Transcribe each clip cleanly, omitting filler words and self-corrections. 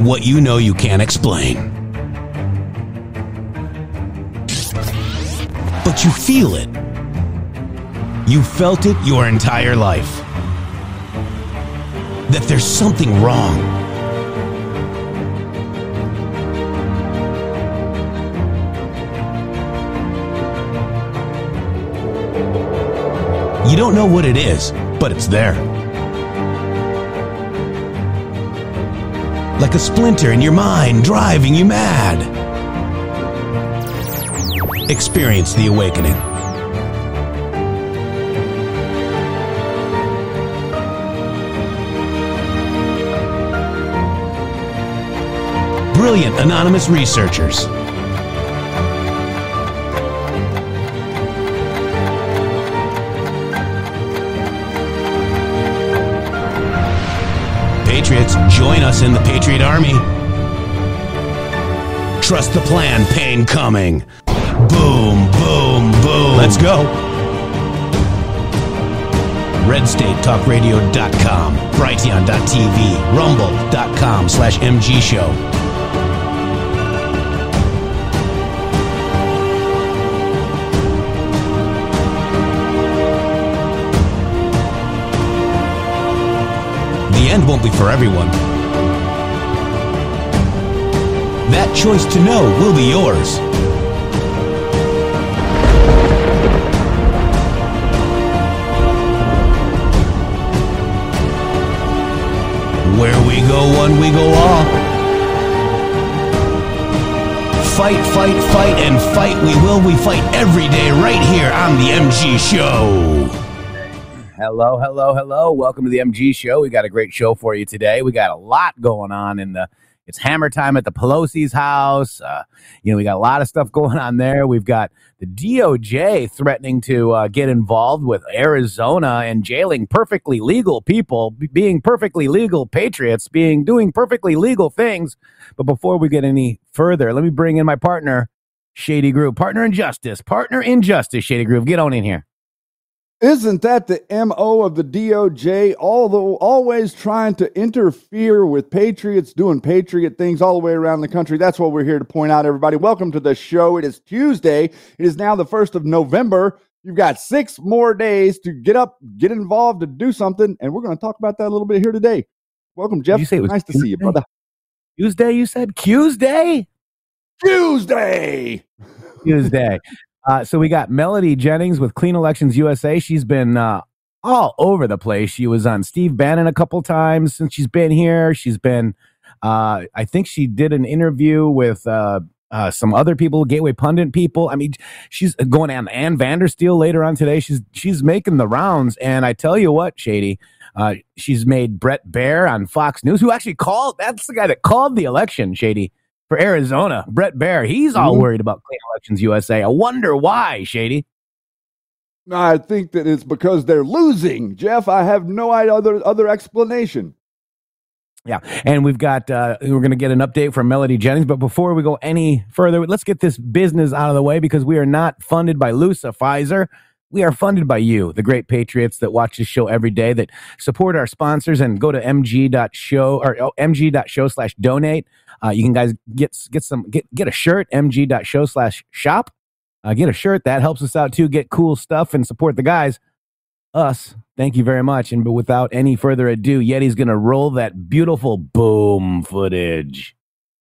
what you know you can't explain. But you feel it. You felt it your entire life. That there's something wrong. You don't know what it is, but it's there. Like a splinter in your mind, driving you mad. Experience the awakening. Brilliant anonymous researchers. Patriots, join us in the Patriot Army. Trust the plan, pain coming. Boom, boom, boom. Let's go. RedStateTalkRadio.com, Brighteon.tv, Rumble.com/MG Show. The end won't be for everyone. That choice to know will be yours. Where we go one, we go all. Fight, fight, fight, and fight we will. We fight every day right here on the MG Show. Hello, hello, hello. Welcome to the MG Show. We got a great show for you today. We got a lot going on it's hammer time at the Pelosi's house. We got a lot of stuff going on there. We've got the DOJ threatening to get involved with Arizona and jailing perfectly legal people, being perfectly legal patriots, doing perfectly legal things. But before we get any further, let me bring in my partner, Shady Groove. Partner in justice, Shady Groove. Get on in here. Isn't that the MO of the DOJ? Although always trying to interfere with patriots, doing patriot things all the way around the country. That's what we're here to point out, everybody. Welcome to the show. It is Tuesday. It is now the 1st of November. You've got 6 more days to get up, get involved, to do something, and we're going to talk about that a little bit here today. Welcome, Jeff. You say it was nice to see you, brother. Tuesday, you said? Tuesday. So we got Melody Jennings with Clean Elections USA. She's been all over the place. She was on Steve Bannon a couple times since she's been here. She's been, I think she did an interview with some other people, Gateway Pundit people. I mean, she's going on Ann Vandersteel later on today. She's making the rounds. And I tell you what, Shady, she's made Brett Baer on Fox News, who actually that's the guy that called the election, Shady, for Arizona. Brett Baer, he's all worried about Clean Elections USA. I wonder why, Shady. No, I think that it's because they're losing, Jeff. I have no other explanation. Yeah, and we're going to get an update from Melody Jennings. But before we go any further, let's get this business out of the way, because we are not funded by Lusa Pfizer. We are funded by you, the great patriots that watch this show every day, that support our sponsors, and go to mg.show or mg.show/donate. You can guys get a shirt, mg.show/shop. Get a shirt. That helps us out too. Get cool stuff and support the guys. Us. Thank you very much. But without any further ado, Yeti's going to roll that beautiful boom footage.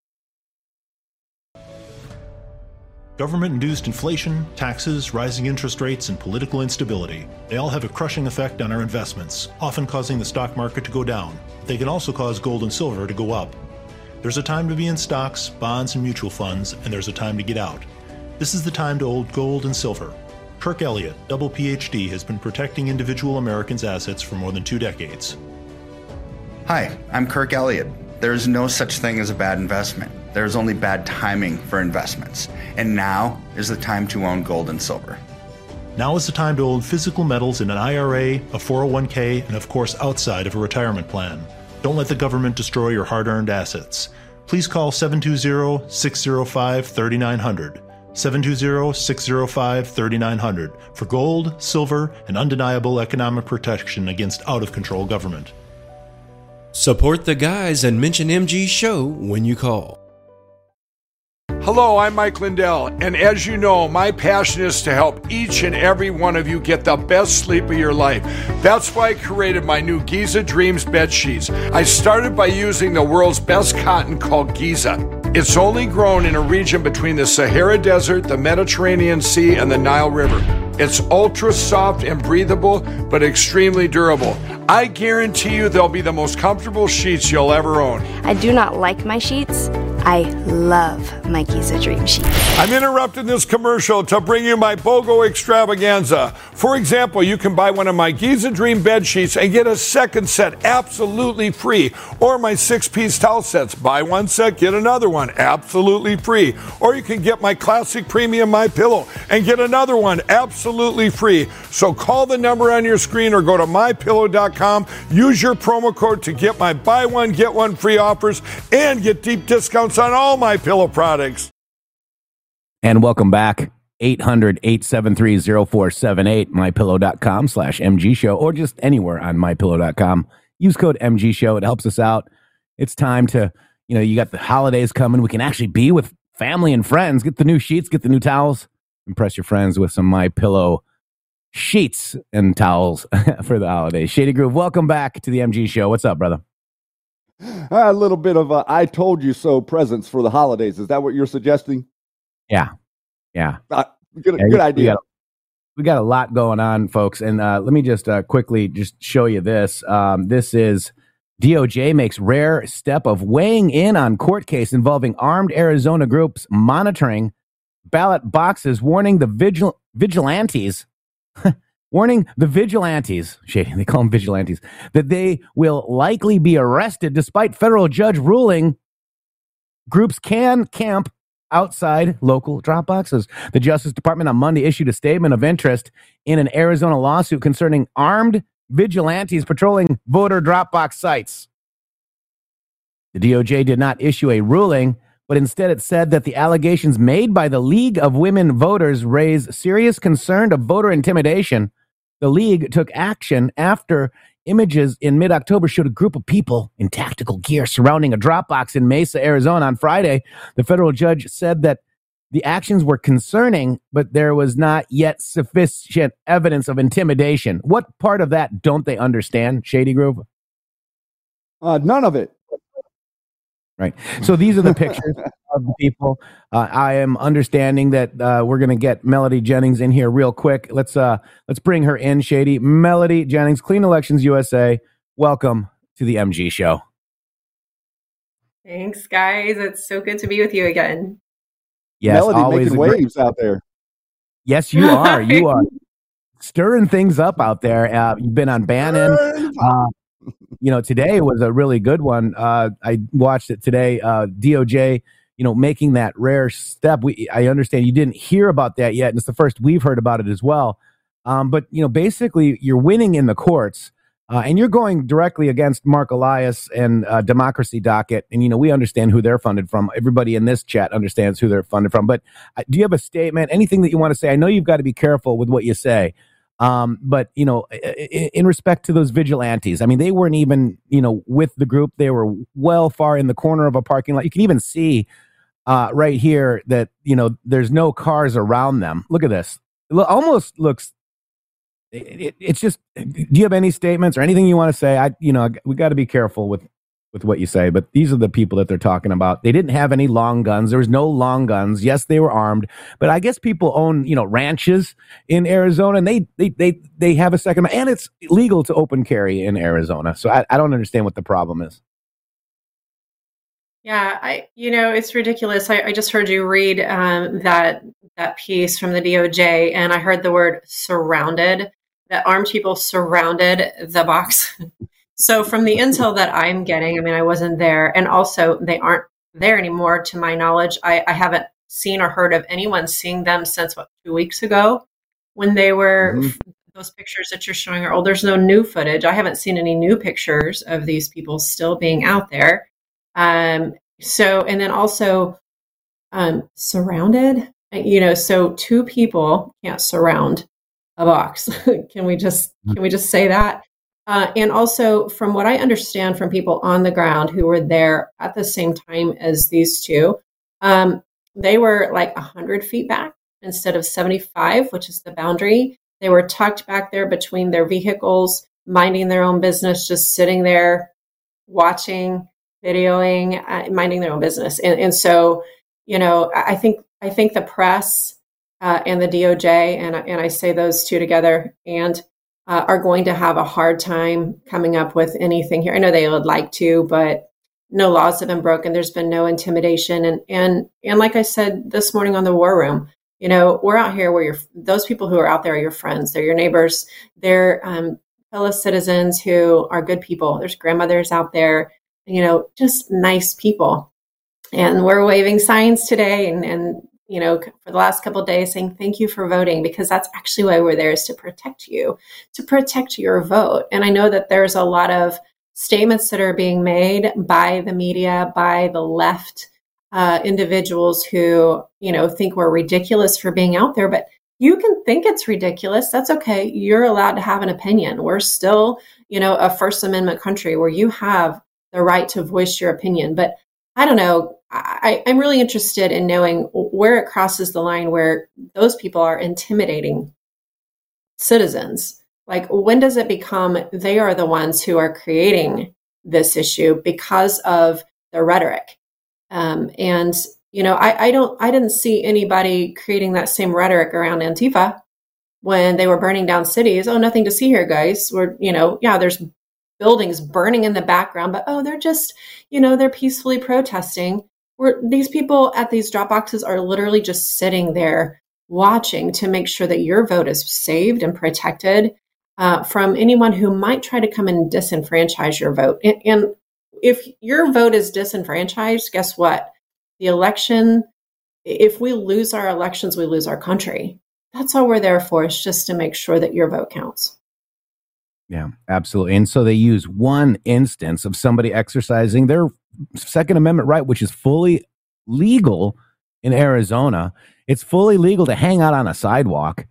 Government-induced inflation, taxes, rising interest rates, and political instability. They all have a crushing effect on our investments, often causing the stock market to go down. They can also cause gold and silver to go up. There's a time to be in stocks, bonds, and mutual funds, and there's a time to get out. This is the time to hold gold and silver. Kirk Elliott, double PhD, has been protecting individual Americans' assets for more than 2 decades. Hi, I'm Kirk Elliott. There is no such thing as a bad investment. There is only bad timing for investments. And now is the time to own gold and silver. Now is the time to own physical metals in an IRA, a 401k, and of course outside of a retirement plan. Don't let the government destroy your hard-earned assets. Please call 720-605-3900. 720-605-3900 for gold, silver, and undeniable economic protection against out-of-control government. Support the guys and mention MG Show when you call. Hello, I'm Mike Lindell, and as you know, my passion is to help each and every one of you get the best sleep of your life. That's why I created my new Giza Dreams bed sheets. I started by using the world's best cotton called Giza. It's only grown in a region between the Sahara Desert, the Mediterranean Sea, and the Nile River. It's ultra soft and breathable, but extremely durable. I guarantee you they'll be the most comfortable sheets you'll ever own. I do not like my sheets. I love my Giza Dream sheets. I'm interrupting this commercial to bring you my BOGO extravaganza. For example, you can buy one of my Giza Dream bed sheets and get a second set absolutely free. Or my 6-piece towel sets. Buy one set, get another one absolutely free. Or you can get my classic premium MyPillow and get another one absolutely free. So call the number on your screen or go to mypillow.com. Use your promo code to get my buy one, get one free offers and get deep discounts on all my pillow products. And welcome back. 800-873-0478, mypillow.com/MG show, or just anywhere on mypillow.com. Use code MG show. It helps us out. It's time to, you got the holidays coming. We can actually be with family and friends. Get the new sheets, get the new towels. Impress your friends with some MyPillow sheets and towels for the holidays. Shady Groove, welcome back to the MG show. What's up, brother? A little bit of a I told you so presents for the holidays. Is that what you're suggesting? Yeah. Good idea. We got a lot going on, folks. And let me just quickly just show you this. This is DOJ makes rare step of weighing in on court case involving armed Arizona groups monitoring ballot boxes, warning the vigilantes. Warning the vigilantes, shady, they call them vigilantes, that they will likely be arrested despite federal judge ruling groups can camp outside local drop boxes. The Justice Department on Monday issued a statement of interest in an Arizona lawsuit concerning armed vigilantes patrolling voter drop box sites. The DOJ did not issue a ruling, but instead it said that the allegations made by the League of Women Voters raise serious concern of voter intimidation. The League took action after images in mid-October showed a group of people in tactical gear surrounding a drop box in Mesa, Arizona on Friday. The federal judge said that the actions were concerning, but there was not yet sufficient evidence of intimidation. What part of that don't they understand, Shady Groove? None of it. Right. So these are the pictures of the people. I am understanding that we're going to get Melody Jennings in here real quick. Let's bring her in, Shady. Melody Jennings, Clean Elections USA. Welcome to the MG show. Thanks, guys. It's so good to be with you again. Yes, Melody always making waves out there. Yes, you are. You are stirring things up out there. You've been on Bannon. Today was a really good one. I watched it today. DOJ, making that rare step. I understand you didn't hear about that yet, and it's the first we've heard about it as well. But basically, you're winning in the courts, and you're going directly against Mark Elias and Democracy Docket. And we understand who they're funded from. Everybody in this chat understands who they're funded from. But do you have a statement? Anything that you want to say? I know you've got to be careful with what you say. But in respect to those vigilantes, I mean, they weren't even, with the group. They were well far in the corner of a parking lot. You can even see right here that, there's no cars around them. Look at this. It almost looks, it's just, do you have any statements or anything you want to say? We got to be careful with what you say, but these are the people that they're talking about. They didn't have any long guns. There was no long guns. Yes, they were armed, but I guess people own, ranches in Arizona, and they have a second, and it's legal to open carry in Arizona. So I don't understand what the problem is. Yeah, it's ridiculous. I just heard you read that piece from the DOJ, and I heard the word surrounded, that armed people surrounded the box. So from the intel that I'm getting, I mean, I wasn't there, and also they aren't there anymore to my knowledge. I haven't seen or heard of anyone seeing them since 2 weeks ago when they were, those pictures that you're showing are old. There's no new footage. I haven't seen any new pictures of these people still being out there. And then also surrounded, so two people can't surround a box. Can we just say that? And also, from what I understand from people on the ground who were there at the same time as these two, they were like 100 feet back instead of 75, which is the boundary. They were tucked back there between their vehicles, minding their own business, just sitting there, watching, videoing, minding their own business. And so, I think the press and the DOJ, and I say those two together, and are going to have a hard time coming up with anything here. I know they would like to, but no laws have been broken. There's been no intimidation. And like I said this morning on the War Room, we're out here where those people who are out there are your friends. They're your neighbors. They're fellow citizens who are good people. There's grandmothers out there, just nice people. And we're waving signs today and for the last couple of days saying thank you for voting, because that's actually why we're there, is to protect you, to protect your vote. And I know that there's a lot of statements that are being made by the media, by the left, individuals who, think we're ridiculous for being out there. But you can think it's ridiculous. That's okay. You're allowed to have an opinion. We're still, a First Amendment country where you have the right to voice your opinion. But I don't know. I'm really interested in knowing where it crosses the line where those people are intimidating citizens. Like, when does it become they are the ones who are creating this issue because of the rhetoric? I didn't see anybody creating that same rhetoric around Antifa when they were burning down cities. Oh, nothing to see here, guys. There's buildings burning in the background, but they're just, they're peacefully protesting. These people at these drop boxes are literally just sitting there watching to make sure that your vote is saved and protected from anyone who might try to come and disenfranchise your vote. And if your vote is disenfranchised, guess what? The election, if we lose our elections, we lose our country. That's all we're there for, is just to make sure that your vote counts. Yeah, absolutely. And so they use one instance of somebody exercising their Second Amendment right, which is fully legal in Arizona. It's fully legal to hang out on a sidewalk.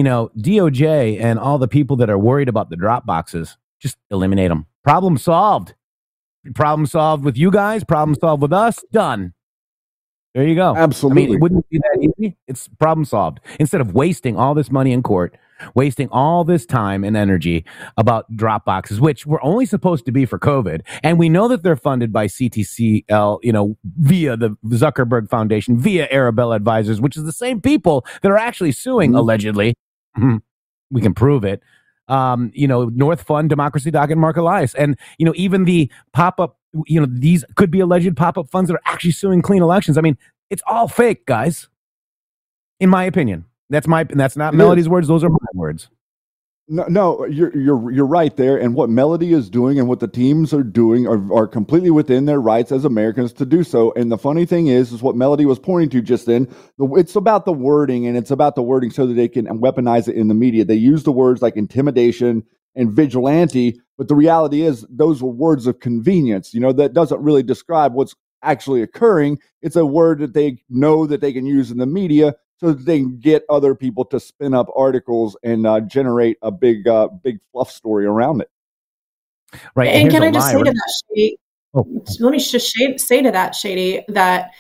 DOJ and all the people that are worried about the drop boxes, just eliminate them. Problem solved. Problem solved with you guys. Problem solved with us. Done. There you go. Absolutely. It wouldn't be that easy. It's problem solved. Instead of wasting all this money in court, wasting all this time and energy about drop boxes, which were only supposed to be for COVID. And we know that they're funded by CTCL, via the Zuckerberg Foundation, via Arabella Advisors, which is the same people that are actually suing, allegedly. We can prove it. North Fund, Democracy Doc, and Mark Elias. And, even the pop-up, these could be alleged pop-up funds that are actually suing clean elections. It's all fake, guys. In my opinion. That's not Melody's words. Those are my words. No, you're right there. And what Melody is doing and what the teams are doing are completely within their rights as Americans to do so. And the funny thing is what Melody was pointing to just then. It's about the wording, and it's about the wording so that they can weaponize it in the media. They use the words like intimidation and vigilante, but the reality is those were words of convenience. That doesn't really describe what's actually occurring. It's a word that they know that they can use in the media so that they can get other people to spin up articles and generate a big fluff story around it. Right. And can I just say to that, Shady? Let me just say to that, Shady, that,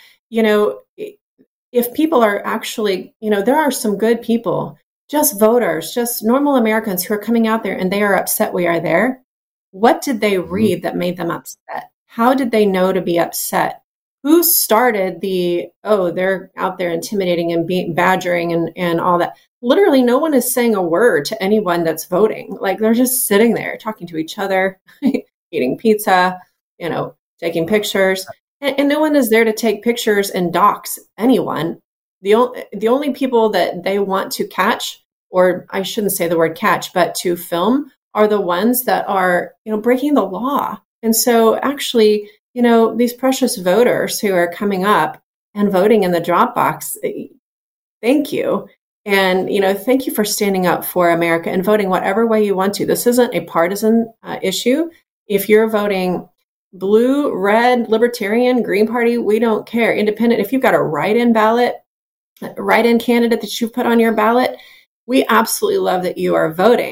if people are actually, there are some good people, just voters, just normal Americans who are coming out there and they are upset we are there. What did they read that made them upset? How did they know to be upset? Who started they're out there intimidating and badgering and all that? Literally, no one is saying a word to anyone that's voting. Like, they're just sitting there talking to each other, eating pizza, taking pictures. And no one is there to take pictures and dox anyone. The only people that they want to catch, or I shouldn't say the word catch, but to film, are the ones that are, breaking the law. And so actually, these precious voters who are coming up and voting in the drop box, thank you. And, thank you for standing up for America and voting whatever way you want to. This isn't a partisan issue. If you're voting blue, red, libertarian, Green Party, we don't care. Independent, if you've got a write-in candidate that you put on your ballot, we absolutely love that you are voting.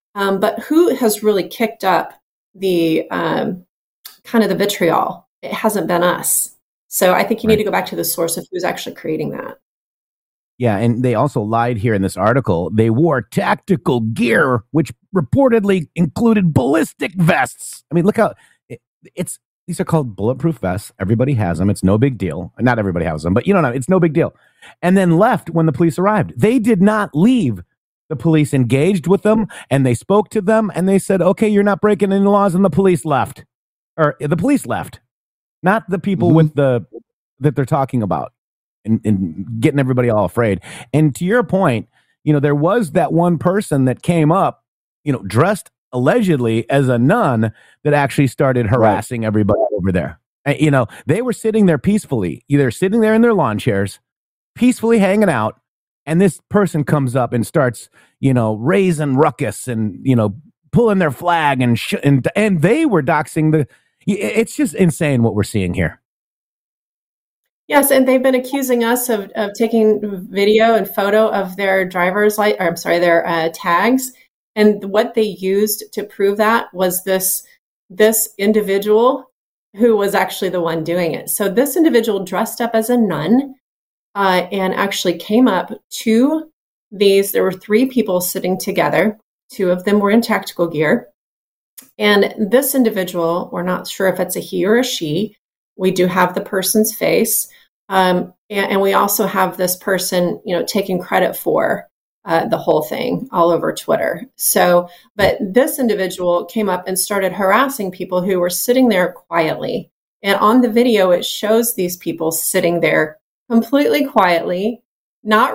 But who has really kicked up the kind of the vitriol? It hasn't been us. So I think you need to go back to the source of who's actually creating that. Yeah, and they also lied here in this article. They wore tactical gear, which reportedly included ballistic vests. I mean, look how these are called bulletproof vests. Everybody has them. It's no big deal. Not everybody has them, but it's no big deal. And then left when the police arrived. They did not leave. The police engaged with them, and they spoke to them, and they said, okay, you're not breaking any laws, and the police left. Or the police left. Not the people that they're talking about. And getting everybody all afraid. And to your point, there was that one person that came up, dressed allegedly as a nun that actually started harassing everybody over there. And, they were sitting there peacefully, either sitting there in their lawn chairs, peacefully hanging out. And this person comes up and starts, raising ruckus and, pulling their flag and they were doxing it's just insane what we're seeing here. Yes, and they've been accusing us of taking video and photo of their their tags. And what they used to prove that was this individual who was actually the one doing it. So this individual dressed up as a nun and actually came up to these. There were 3 people sitting together. 2 of them were in tactical gear. And this individual, we're not sure if it's a he or a she. We do have the person's face. And we also have this person, taking credit for the whole thing all over Twitter. So, but this individual came up and started harassing people who were sitting there quietly. And on the video, it shows these people sitting there completely quietly, not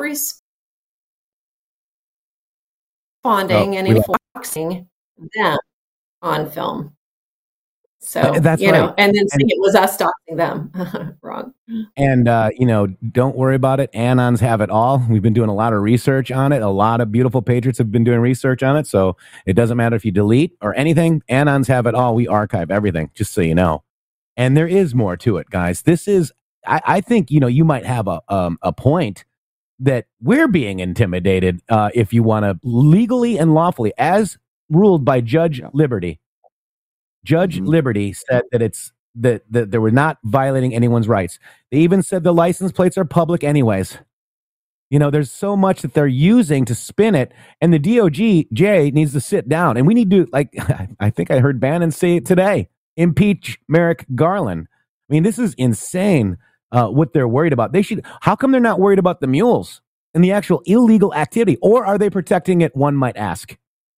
responding and enforcing them on film. So, that's right. And then saying it was us doxing them. Wrong. And, don't worry about it. Anons have it all. We've been doing a lot of research on it. A lot of beautiful patriots have been doing research on it. So it doesn't matter if you delete or anything. Anons have it all. We archive everything, just so you know. And there is more to it, guys. This is, I think, you might have a point that we're being intimidated if you want to legally and lawfully, as ruled by Judge Liberty. Judge Liberty said that they were not violating anyone's rights. They even said the license plates are public anyways. There's so much that they're using to spin it, and the DOJ needs to sit down. And we need to, I think I heard Bannon say it today, impeach Merrick Garland. I mean, this is insane what they're worried about. How come they're not worried about the mules and the actual illegal activity? Or are they protecting it, one might ask?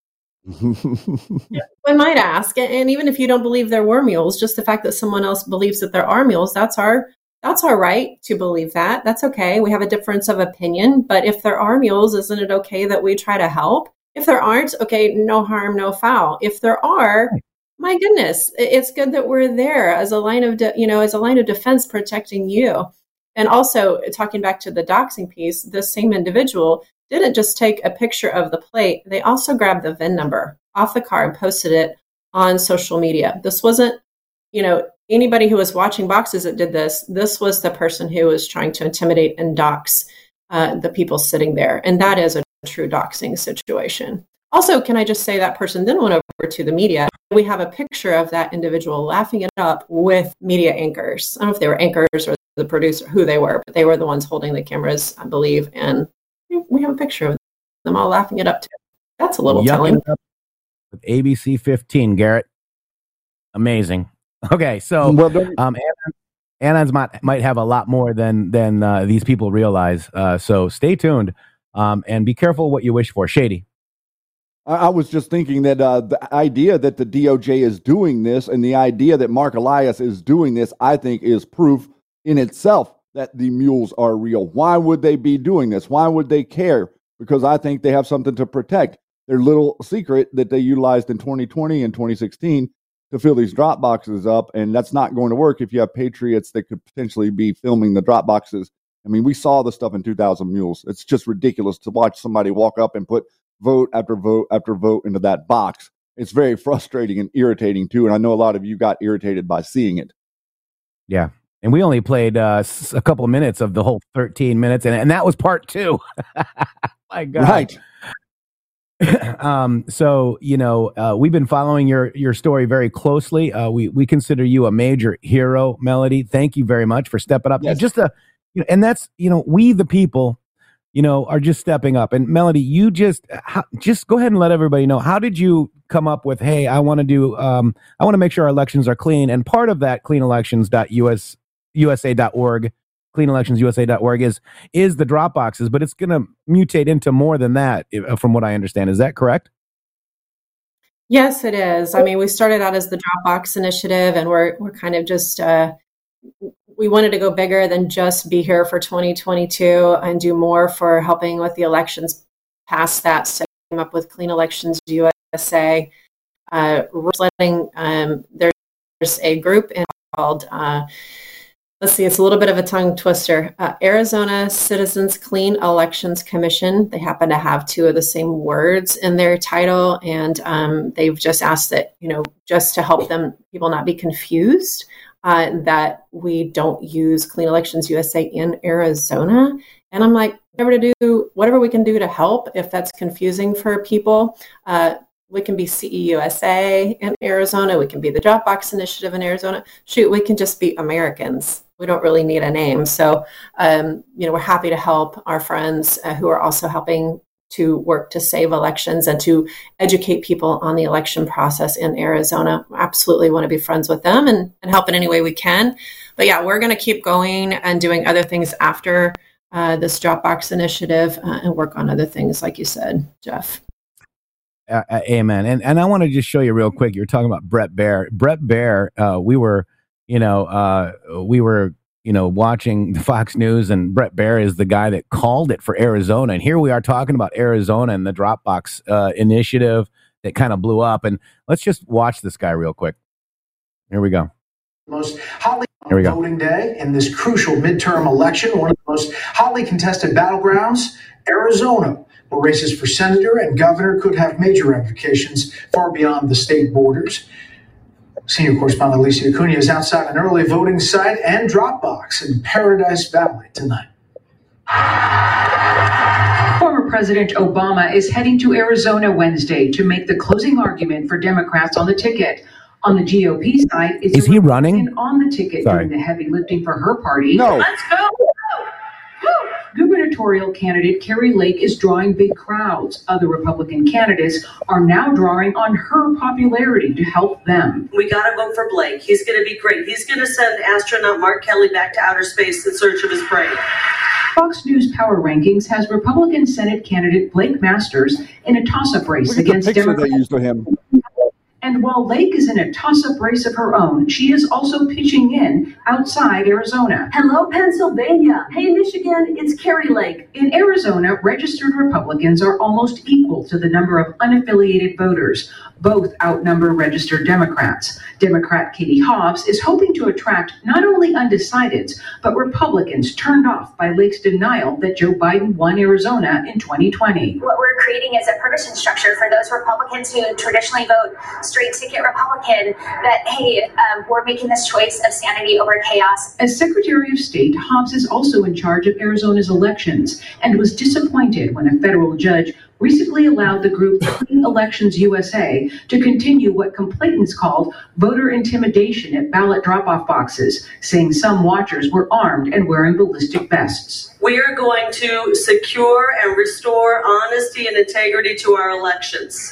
One might ask, and even if you don't believe there were mules, just the fact that someone else believes that there are mules, that's our right to believe that. That's okay. We have a difference of opinion, but if there are mules, isn't it okay that we try to help? If there aren't, okay, no harm, no foul. If there are, my goodness, it's good that we're there as a line of defense protecting you. And also, talking back to the doxing piece, this same individual didn't just take a picture of the plate. They also grabbed the VIN number off the car and posted it on social media. This wasn't, anybody who was watching boxes that did this. This was the person who was trying to intimidate and dox the people sitting there. And that is a true doxing situation. Also, can I just say that person then went over to the media. We have a picture of that individual laughing it up with media anchors. I don't know if they were anchors or the producer, who they were, but they were the ones holding the cameras, I believe. And we have a picture of them all laughing it up too. That's a little telling. With ABC 15, Garrett. Amazing. Okay, so Anons might have a lot more than these people realize. So stay tuned and be careful what you wish for. Shady. I was just thinking that the idea that the DOJ is doing this and the idea that Mark Elias is doing this, I think, is proof in itself that the mules are real. Why would they be doing this? Why would they care? Because I think they have something to protect. Their little secret that they utilized in 2020 and 2016 to fill these drop boxes up, and that's not going to work if you have patriots that could potentially be filming the drop boxes. I mean, we saw the stuff in 2,000 Mules. It's just ridiculous to watch somebody walk up and put vote after vote after vote into that box. It's very frustrating and irritating too, and I know a lot of you got irritated by seeing it. Yeah. And we only played a couple of minutes of the whole 13 minutes, and that was part 2. My God. Right. So, we've been following your story very closely. We consider you a major hero, Melody. Thank you very much for stepping up. Yes. And that's, we the people, are just stepping up. And Melody, you just go ahead and let everybody know, how did you come up with, hey, I want to make sure our elections are clean. And part of that cleanelections.usa.org, cleanelectionsusa.org is the drop boxes, but it's going to mutate into more than that, from what I understand. Is that correct? Yes, it is. I mean, we started out as the Dropbox initiative, and we're kind of just we wanted to go bigger than just be here for 2022 and do more for helping with the elections past that. So we came up with Clean Elections USA. There's a group called let's see, it's a little bit of a tongue twister. Arizona Citizens Clean Elections Commission. They happen to have two of the same words in their title. And they've just asked that, just to help people not be confused, that we don't use Clean Elections USA in Arizona. And I'm like, whatever we can do to help, if that's confusing for people. We can be CEUSA in Arizona. We can be the Dropbox Initiative in Arizona. Shoot, we can just be Americans. We don't really need a name. So, we're happy to help our friends who are also helping to work to save elections and to educate people on the election process in Arizona. Absolutely want to be friends with them and help in any way we can. But yeah, we're going to keep going and doing other things after this Dropbox Initiative and work on other things, like you said, Jeff. Amen. And I want to just show you real quick. You're talking about Bret Baier. Bret Baier, we were watching the Fox News, and Bret Baier is the guy that called it for Arizona. And here we are talking about Arizona and the Dropbox initiative that kind of blew up. And let's just watch this guy real quick. Here we go. Most hotly voting day in this crucial midterm election, one of the most hotly contested battlegrounds, Arizona, where races for senator and governor could have major ramifications far beyond the state borders. Senior correspondent Alicia Acuna is outside an early voting site and Dropbox in Paradise Valley tonight. Former President Obama is heading to Arizona Wednesday to make the closing argument for Democrats on the ticket. On the GOP side, is he running on the ticket doing the heavy lifting for her party? No. Let's go. Gubernatorial candidate Kari Lake is drawing big crowds. Other Republican candidates are now drawing on her popularity to help them. We got to vote for Blake. He's going to be great. He's going to send astronaut Mark Kelly back to outer space in search of his prey. Fox News Power Rankings has Republican Senate candidate Blake Masters in a toss-up race against Democrat. They used to him. And while Lake is in a toss-up race of her own, she is also pitching in outside Arizona. Hello, Pennsylvania. Hey, Michigan, it's Kari Lake. In Arizona, registered Republicans are almost equal to the number of unaffiliated voters. Both outnumber registered Democrats. Democrat Katie Hobbs is hoping to attract not only undecideds, but Republicans turned off by Lake's denial that Joe Biden won Arizona in 2020. What we're creating is a partisan structure for those Republicans who traditionally vote straight ticket Republican, that, hey, we're making this choice of sanity over chaos. As Secretary of State, Hobbs is also in charge of Arizona's elections and was disappointed when a federal judge recently allowed the group Clean Elections USA to continue what complainants called voter intimidation at ballot drop-off boxes, saying some watchers were armed and wearing ballistic vests. We are going to secure and restore honesty and integrity to our elections.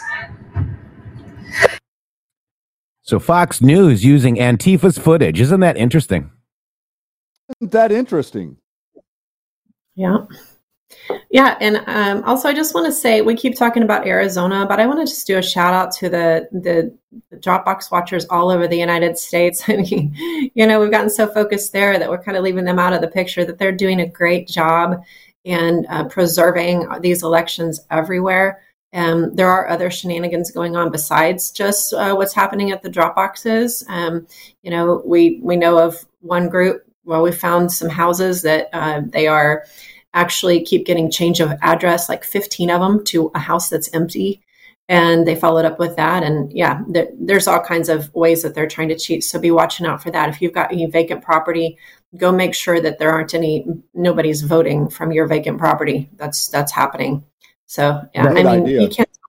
So Fox News using Antifa's footage. Isn't that interesting? Isn't that interesting? Yeah. Yeah. And also, I just want to say, we keep talking about Arizona, but I want to just do a shout out to the Dropbox watchers all over the United States. I mean, we've gotten so focused there that we're kind of leaving them out of the picture, that they're doing a great job in preserving these elections everywhere. There are other shenanigans going on besides just what's happening at the drop boxes. We know of one group. Well, we found some houses that they are actually keep getting change of address, like 15 of them, to a house that's empty. And they followed up with that. And yeah, there's all kinds of ways that they're trying to cheat. So be watching out for that. If you've got any vacant property, go make sure that there aren't nobody's voting from your vacant property. That's happening. So yeah, You can't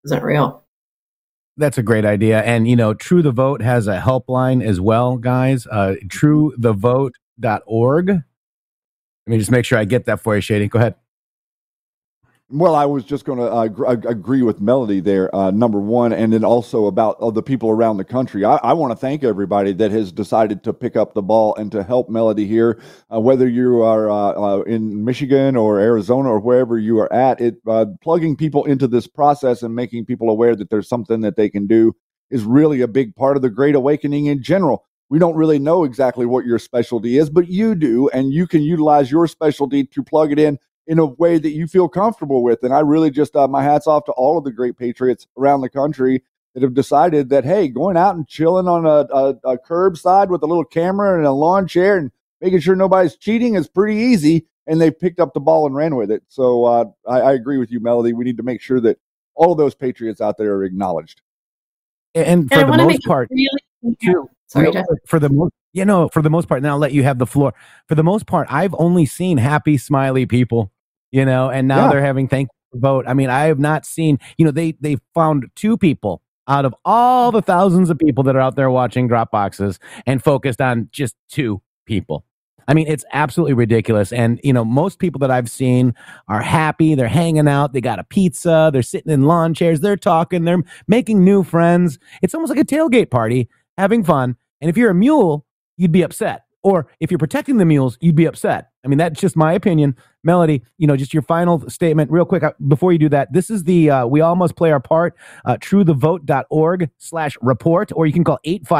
isn't real. That's a great idea. And, True the Vote has a helpline as well, guys. truethevote.org. Let me just make sure I get that for you, Shady. Go ahead. Well, I was just going to agree with Melody there, number one, and then also about the people around the country. I want to thank everybody that has decided to pick up the ball and to help Melody here, whether you are in Michigan or Arizona or wherever you are at. Plugging people into this process and making people aware that there's something that they can do is really a big part of the Great Awakening in general. We don't really know exactly what your specialty is, but you do, and you can utilize your specialty to plug it in a way that you feel comfortable with. And I really just, my hat's off to all of the great patriots around the country that have decided that, hey, going out and chilling on a curbside with a little camera and a lawn chair and making sure nobody's cheating is pretty easy. And they picked up the ball and ran with it. So I agree with you, Melody. We need to make sure that all of those patriots out there are acknowledged. And for the most part, for the most part, now I'll let you have the floor. For the most part, I've only seen happy, smiley people, and now they're having thank you for vote. I mean, I have not seen, they found 2 people out of all the thousands of people that are out there watching drop boxes and focused on just 2 people. I mean, it's absolutely ridiculous. And, most people that I've seen are happy. They're hanging out. They got a pizza. They're sitting in lawn chairs. They're talking. They're making new friends. It's almost like a tailgate party, having fun. And if you're a mule, you'd be upset. Or if you're protecting the mules, you'd be upset. I mean, that's just my opinion. Melody, just your final statement real quick before you do that. This is the We All Must Play Our Part, truethevote.org/report, or you can call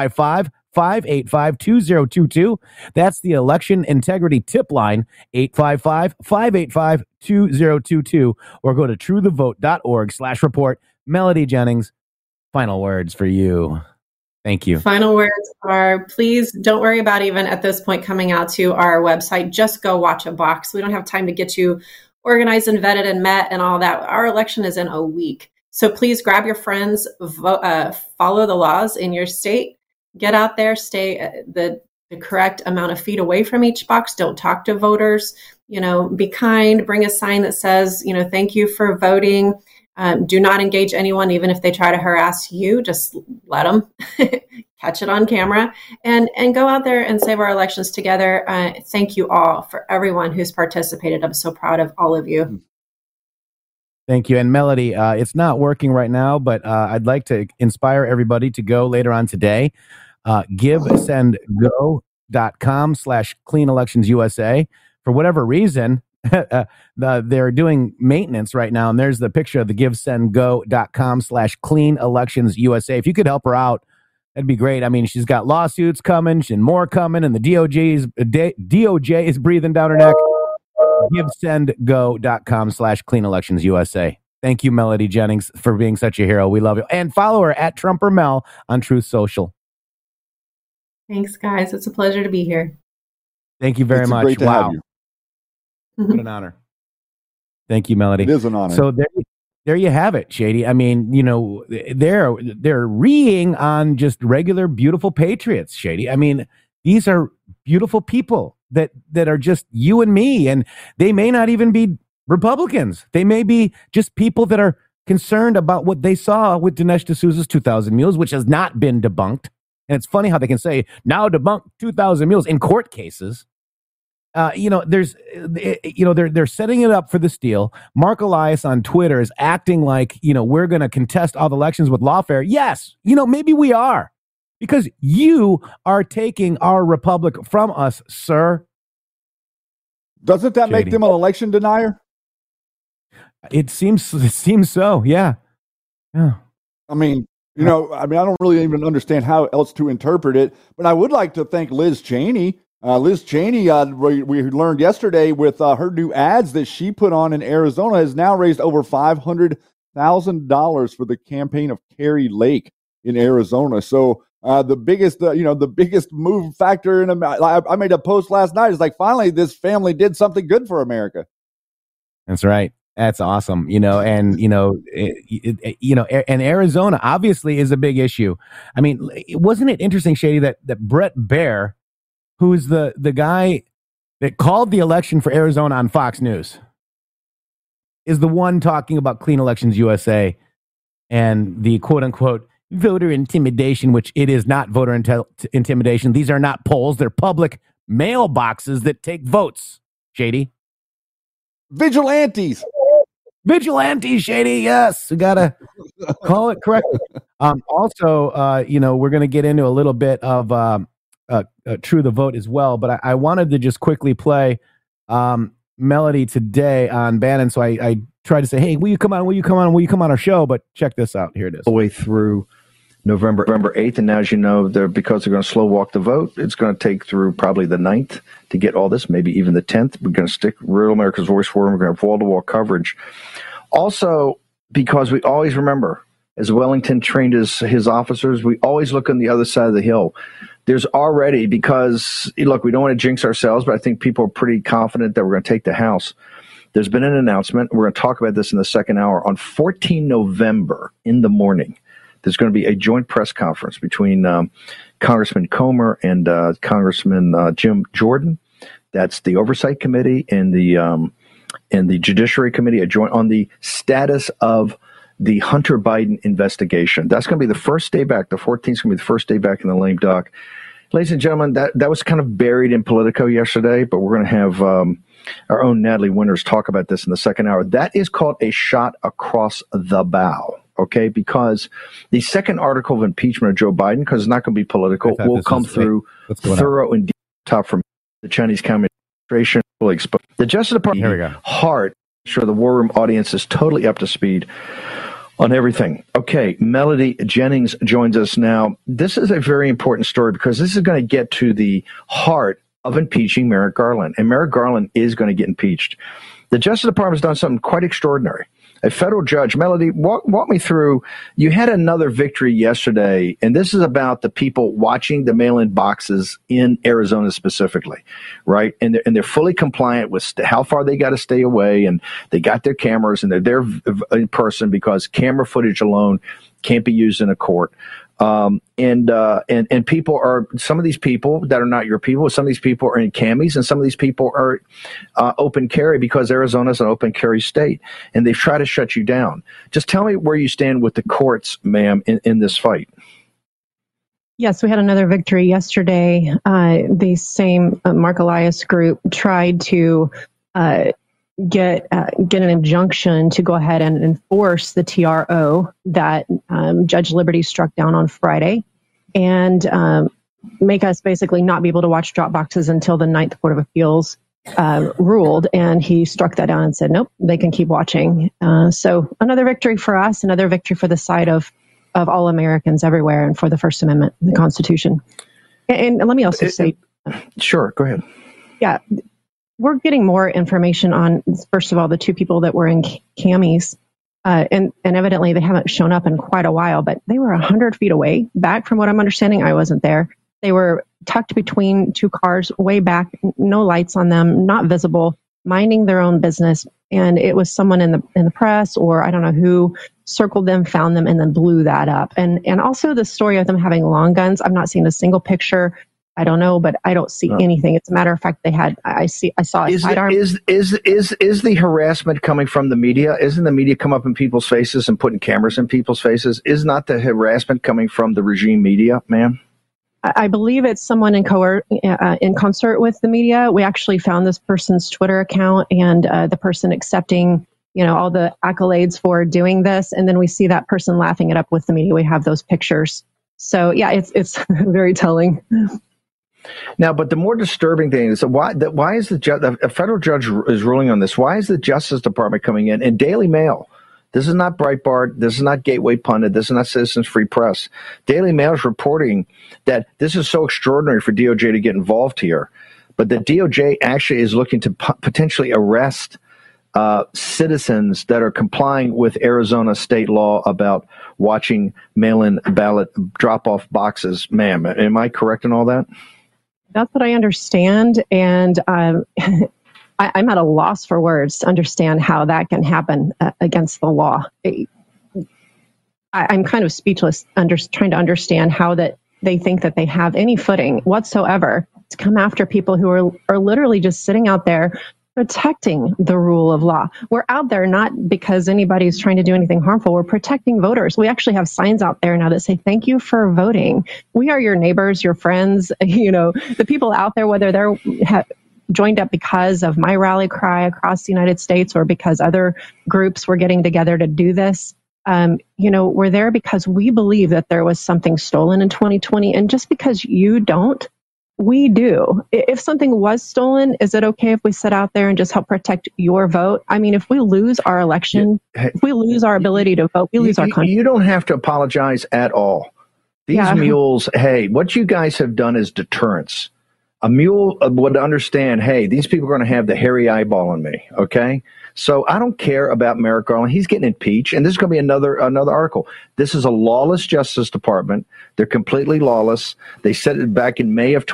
855-585-2022. That's the election integrity tip line, 855-585-2022, or go to truethevote.org/report. Melody Jennings, final words for you. Thank you. Final words are, please don't worry about even at this point coming out to our website. Just go watch a box. We don't have time to get you organized and vetted and met and all that. Our election is in a week. So please grab your friends, follow the laws in your state, get out there, stay the correct amount of feet away from each box. Don't talk to voters, be kind, bring a sign that says, thank you for voting. Do not engage anyone, even if they try to harass you. Just let them catch it on camera and go out there and save our elections together. Thank you all for everyone who's participated. I'm so proud of all of you. Thank you. And Melody, it's not working right now, but I'd like to inspire everybody to go later on today. GiveSendGo.com/CleanElectionsUSA. For whatever reason, they're doing maintenance right now, and there's the picture of the GiveSendGo.com/CleanElectionsUSA. If you could help her out, that'd be great. I mean, she's got lawsuits coming and more coming, and the DOJ is breathing down her neck. GiveSendGo.com/CleanElectionsUSA. Thank you, Melody Jennings, for being such a hero. We love you. And follow her at TrumperMel on Truth Social. Thanks, guys. It's a pleasure to be here. Thank you very much. Great to have you. What an honor. Thank you, Melody. It is an honor. So there you have it, Shady. I mean, they're reeing on just regular, beautiful patriots, Shady. I mean, these are beautiful people that are just you and me, and they may not even be Republicans. They may be just people that are concerned about what they saw with Dinesh D'Souza's 2,000 Mules, which has not been debunked. And it's funny how they can say, now debunk 2,000 Mules in court cases. They're setting it up for this deal. Mark Elias on Twitter is acting like, we're going to contest all the elections with lawfare. Yes, maybe we are, because you are taking our republic from us, sir. Doesn't that make them an election denier? It seems so. Yeah. I mean, I don't really even understand how else to interpret it, but I would like to thank Liz Cheney. Liz Cheney, we learned yesterday with her new ads that she put on in Arizona, has now raised over $500,000 for the campaign of Kari Lake in Arizona. So the biggest move factor in America. I made a post last night. It's like, finally, this family did something good for America. That's right. That's awesome. And Arizona obviously is a big issue. I mean, wasn't it interesting, Shady, that Brett Baer, who's the guy that called the election for Arizona on Fox News, is the one talking about Clean Elections USA. and the quote unquote voter intimidation, which it is not voter intimidation. These are not polls. They're public mailboxes that take votes. Shady. Vigilantes. Vigilantes, Shady. Yes. We got to call it correctly. Also, we're going to get into a little bit of True the Vote as well, but I wanted to just quickly play Melody today on Bannon. So I tried to say, hey, will you come on our show? But check this out. Here it is. The way through November 8th. And now, as you know, because they're going to slow walk the vote, it's going to take through probably the 9th to get all this, maybe even the 10th. We're going to stick Real America's Voice for them. We're going to have wall-to-wall coverage. Also, because we always remember, as Wellington trained his officers, we always look on the other side of the hill. There's already, because, look, we don't want to jinx ourselves, but I think people are pretty confident that we're going to take the House. There's been an announcement. We're going to talk about this in the second hour. On 14 November in the morning, there's going to be a joint press conference between Congressman Comer and Congressman Jim Jordan. That's the Oversight Committee and the Judiciary Committee, a joint on the status of the Hunter Biden investigation. That's going to be the first day back. The 14th is going to be the first day back in the lame duck. Ladies and gentlemen, that was kind of buried in Politico yesterday, but we're going to have our own Natalie Winters talk about this in the second hour. That is called a shot across the bow. Okay, because the second article of impeachment of Joe Biden, because it's not going to be political, will come through thorough and deep top from the Chinese Communist Administration. The Justice Department heart, sure the War Room audience is totally up to speed on everything. Okay, Melody Jennings joins us now. This is a very important story because this is going to get to the heart of impeaching Merrick Garland, and Merrick Garland is going to get impeached. The Justice Department has done something quite extraordinary. A federal judge, Melody, walk me through. You had another victory yesterday, and this is about the people watching the mail-in boxes in Arizona specifically, right? And they're fully compliant with how far they got to stay away, and they got their cameras, and they're there in person because camera footage alone can't be used in a court. And people are, some of these people that are not your people, some of these people are in camis, and some of these people are open carry because Arizona is an open carry state, and they've tried to shut you down. Just tell me where you stand with the courts, ma'am, in this fight. Yes, we had another victory yesterday. The same Mark Elias group tried to get an injunction to go ahead and enforce the TRO that Judge Liberty struck down on Friday, and make us basically not be able to watch drop boxes until the Ninth Court of Appeals ruled. And he struck that down and said, nope, they can keep watching. So another victory for us, another victory for the side of all Americans everywhere, and for the First Amendment, the Constitution. And let me also say, sure, go ahead. Yeah. We're getting more information on, first of all, the two people that were in camis, and evidently they haven't shown up in quite a while, but they were 100 feet away back from what I'm understanding. I wasn't there. They were tucked between two cars way back, no lights on them, not visible, minding their own business. And it was someone in the press, or I don't know who, circled them, found them, and then blew that up. And also the story of them having long guns. I've not seen a single picture. I don't know, but I don't see anything. As a matter of fact, they had. I saw a sidearm. Is the harassment coming from the media? Isn't the media come up in people's faces and putting cameras in people's faces? Is not the harassment coming from the regime media, ma'am? I believe it's someone in concert with the media. We actually found this person's Twitter account, and the person accepting, all the accolades for doing this, and then we see that person laughing it up with the media. We have those pictures. So yeah, it's very telling. Now, but the more disturbing thing is why is a federal judge is ruling on this? Why is the Justice Department coming in? And Daily Mail, this is not Breitbart, this is not Gateway Pundit, this is not Citizens Free Press. Daily Mail is reporting that this is so extraordinary for DOJ to get involved here, but the DOJ actually is looking to potentially arrest citizens that are complying with Arizona state law about watching mail-in ballot drop-off boxes. Ma'am, am I correct in all that? That's what I understand, and I'm at a loss for words to understand how that can happen against the law. I'm kind of speechless, trying to understand how that they think that they have any footing whatsoever to come after people who are literally just sitting out there protecting the rule of law. We're out there not because anybody's trying to do anything harmful. We're protecting voters. We actually have signs out there now that say, thank you for voting. We are your neighbors, your friends, the people out there, whether they're joined up because of my rally cry across the United States or because other groups were getting together to do this. We're there because we believe that there was something stolen in 2020. And just because you don't, we do. If something was stolen, is it okay if we sit out there and just help protect your vote? I mean, if we lose our election, if we lose our ability to vote, we lose our country. You don't have to apologize at all. These mules, hey, what you guys have done is deterrence. A mule would understand, hey, these people are going to have the hairy eyeball on me, okay? So I don't care about Merrick Garland. He's getting impeached, and this is going to be another article. This is a lawless Justice Department. They're completely lawless. They said it back in May of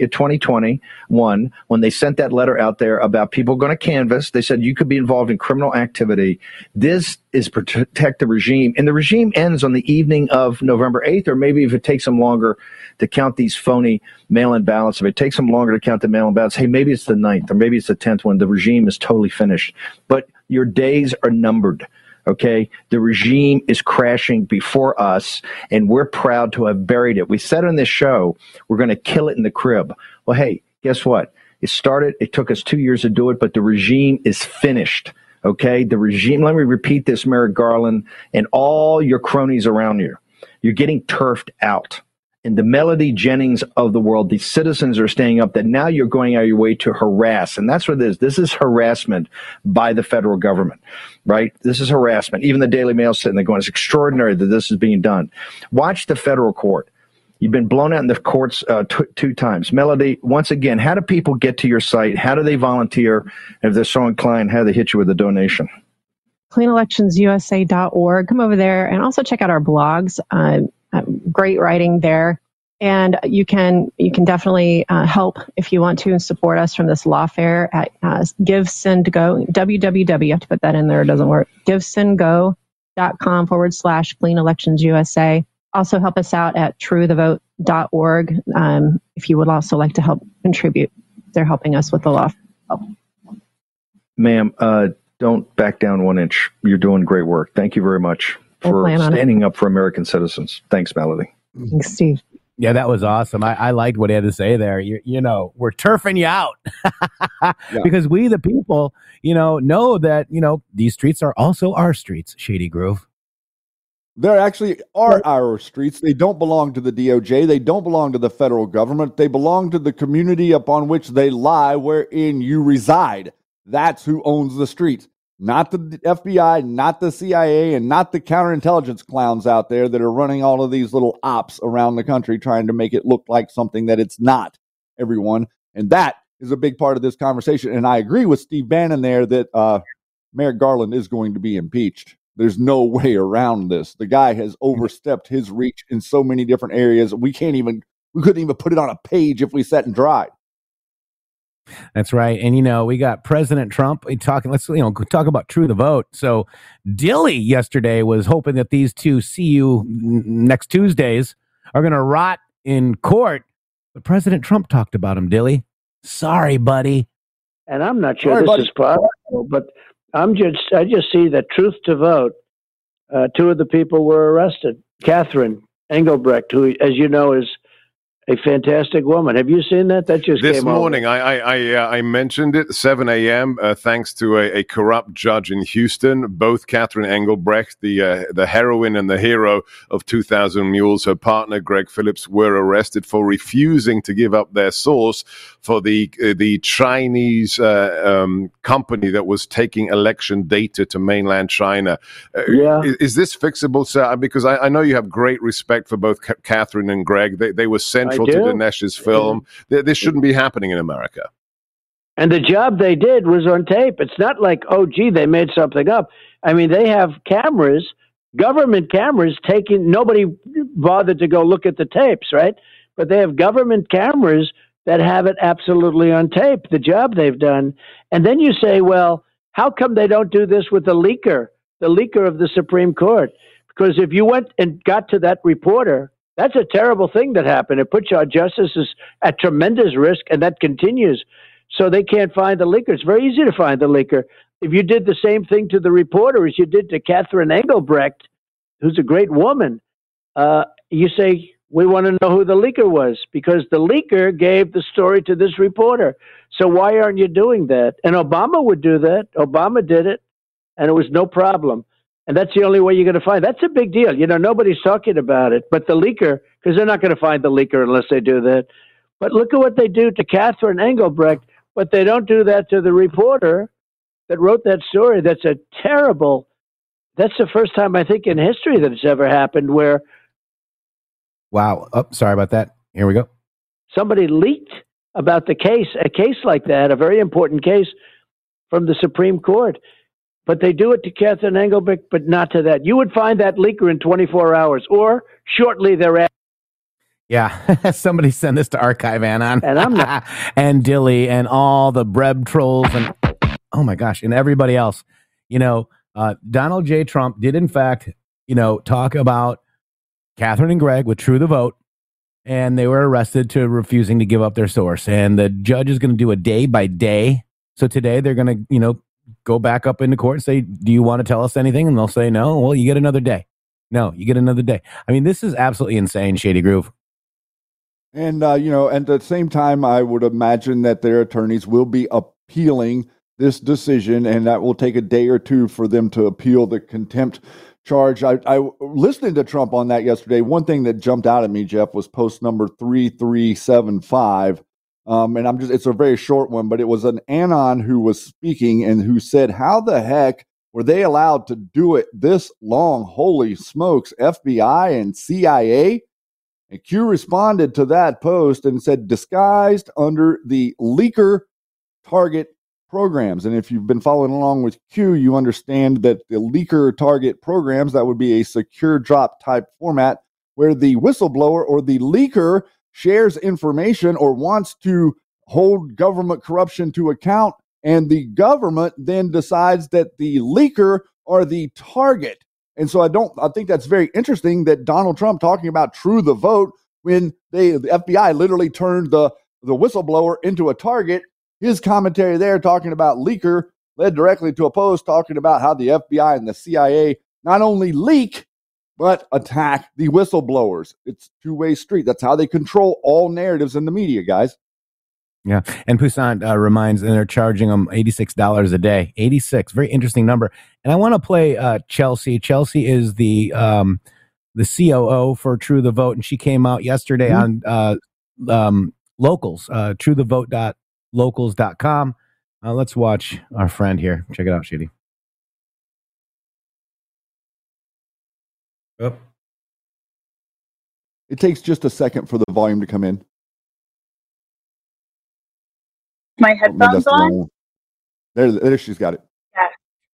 2021 when they sent that letter out there about people going to canvass. They said you could be involved in criminal activity. This is protect the regime, and the regime ends on the evening of November 8th, or maybe if it takes them longer to count these phony mail-in ballots, if it takes them longer to count the mail-in ballots, hey, maybe it's the 9th or maybe it's the 10th when the regime is totally finished. But your days are numbered, okay? The regime is crashing before us, and we're proud to have buried it. We said on this show, we're going to kill it in the crib. Well, hey, guess what? It took us 2 years to do it, but the regime is finished, okay? The regime, let me repeat this, Merrick Garland, and all your cronies around you. You're getting turfed out. And the Melody Jennings of the world, the citizens are staying up that now you're going out of your way to harass. And that's what it is. This is harassment by the federal government, right? This is harassment. Even the Daily Mail sitting there going, it's extraordinary that this is being done. Watch the federal court. You've been blown out in the courts 2 times. Melody, once again, how do people get to your site? How do they volunteer? If they're so inclined, how do they hit you with a donation? CleanElectionsUSA.org. Come over there and also check out our blogs. Great writing there. And you can definitely help if you want to and support us from this lawfare at GiveSendGo, www. You have to put that in there. It doesn't work. GiveSendGo.com/CleanElectionsUSA. Also help us out at truethevote.org if you would also like to help contribute. They're helping us with the law. Ma'am, don't back down 1 inch. You're doing great work. Thank you very much for standing up for American citizens. Thanks, Melody. Thanks, Steve. Yeah, that was awesome. I liked what he had to say there. We're turfing you out because we, the people, know that, these streets are also our streets, Shady Grove. There actually are our streets. They don't belong to the DOJ. They don't belong to the federal government. They belong to the community upon which they lie, wherein you reside. That's who owns the streets. Not the FBI, not the CIA, and not the counterintelligence clowns out there that are running all of these little ops around the country trying to make it look like something that it's not, everyone. And that is a big part of this conversation. And I agree with Steve Bannon there that Merrick Garland is going to be impeached. There's no way around this. The guy has overstepped his reach in so many different areas. We couldn't even put it on a page if we sat and dried. That's right. And, we got President Trump talking. Let's, talk about True the Vote. So Dilly yesterday was hoping that these two see you next Tuesdays are going to rot in court. But President Trump talked about him, Dilly. Sorry, buddy. And I'm not sure this is possible, but I just see that Truth to Vote, 2 of the people were arrested. Catherine Engelbrecht, who, as you know, is a fantastic woman. Have you seen that? That just this came morning. Over. I mentioned it. 7 a.m. Thanks to a corrupt judge in Houston. Both Catherine Engelbrecht, the heroine and the hero of 2,000 Mules, her partner Greg Phillips, were arrested for refusing to give up their source for the Chinese company that was taking election data to mainland China. Is this fixable, sir? Because I know you have great respect for both Catherine and Greg. They were central to Dinesh's film. This shouldn't be happening in America. And the job they did was on tape. It's not like, they made something up. I mean, they have cameras, government cameras nobody bothered to go look at the tapes, right? But they have government cameras that have it absolutely on tape, the job they've done. And then you say, well, how come they don't do this with the leaker of the Supreme Court? Because if you went and got to that reporter, that's a terrible thing that happened. It puts our justices at tremendous risk, and that continues. so they can't find the leaker. It's very easy to find the leaker. If you did the same thing to the reporter as you did to Catherine Engelbrecht, who's a great woman, you say, we want to know who the leaker was, because the leaker gave the story to this reporter. So why aren't you doing that? And Obama would do that. Obama did it, and it was no problem. And that's the only way you're going to find. That's a big deal. Nobody's talking about it. But the leaker, because they're not going to find the leaker unless they do that. But look at what they do to Catherine Engelbrecht, but they don't do that to the reporter that wrote that story. That's the first time, I think, in history that it's ever happened where. Wow. Oh, sorry about that. Here we go. Somebody leaked about the case, a case like that, a very important case from the Supreme Court. But they do it to Catherine Engelbrecht, but not to that. You would find that leaker in 24 hours or shortly thereafter. Yeah, somebody send this to Archive Anon. And I'm not. And Dilly and all the Breb trolls and, oh my gosh, and everybody else. Donald J. Trump did, in fact, talk about Catherine and Greg with True the Vote, and they were arrested to refusing to give up their source. And the judge is going to do a day by day. So today they're going to, go back up into court and say, do you want to tell us anything? And they'll say, no. Well, you get another day. No, you get another day. I mean, this is absolutely insane, Shady Groove. And, at the same time, I would imagine that their attorneys will be appealing this decision, and that will take a day or two for them to appeal the contempt charge. I listening to Trump on that yesterday. One thing that jumped out at me, Jeff, was post number 3375. And it's a very short one, but it was an Anon who was speaking and who said, how the heck were they allowed to do it this long? Holy smokes, FBI and CIA? And Q responded to that post and said, disguised under the leaker target programs. And if you've been following along with Q, you understand that the leaker target programs, that would be a secure drop type format where the whistleblower or the leaker shares information or wants to hold government corruption to account, and the government then decides that the leaker are the target. And so I think that's very interesting that Donald Trump talking about True the Vote when the FBI literally turned the whistleblower into a target. His commentary there talking about leaker led directly to a post talking about how the FBI and the CIA not only leak, but attack the whistleblowers. It's a two-way street. That's how they control all narratives in the media, guys. Yeah. And Poussin reminds, and they're charging them $86 a day. 86, very interesting number. And I want to play Chelsea. Chelsea is the COO for True the Vote, and she came out yesterday on Locals, truethevote.locals.com. Let's watch our friend here. Check it out, Shitty. Oh. It takes just a second for the volume to come in. My headphones on? There she's got it. Yes.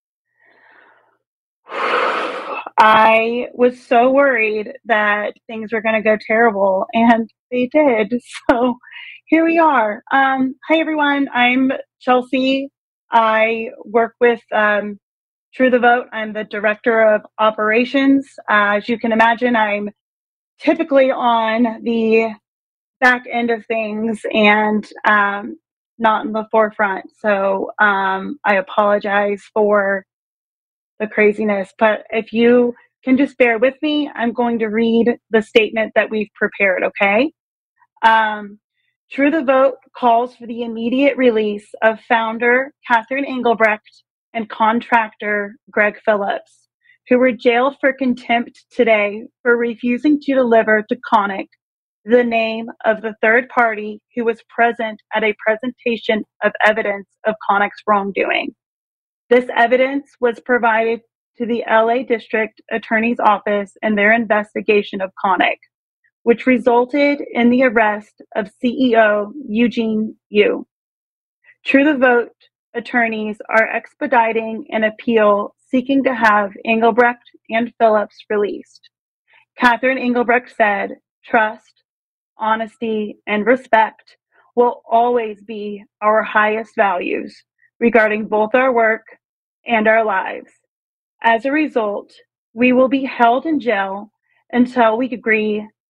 I was so worried that things were going to go terrible, and they did. So here we are. Hi, everyone. I'm Chelsea. I work with True the Vote. I'm the director of operations. As you can imagine, I'm typically on the back end of things and not in the forefront. So I apologize for the craziness, but if you can just bear with me, I'm going to read the statement that we've prepared, okay? True the Vote calls for the immediate release of founder Catherine Engelbrecht and contractor Greg Phillips, who were jailed for contempt today for refusing to deliver to Connick the name of the third party who was present at a presentation of evidence of Connick's wrongdoing. This evidence was provided to the LA District Attorney's Office in their investigation of Connick, which resulted in the arrest of CEO Eugene Yu. True the Vote attorneys are expediting an appeal seeking to have Engelbrecht and Phillips released. Catherine Engelbrecht said, "Trust, honesty, and respect will always be our highest values regarding both our work and our lives. As a result, we will be held in jail until we agree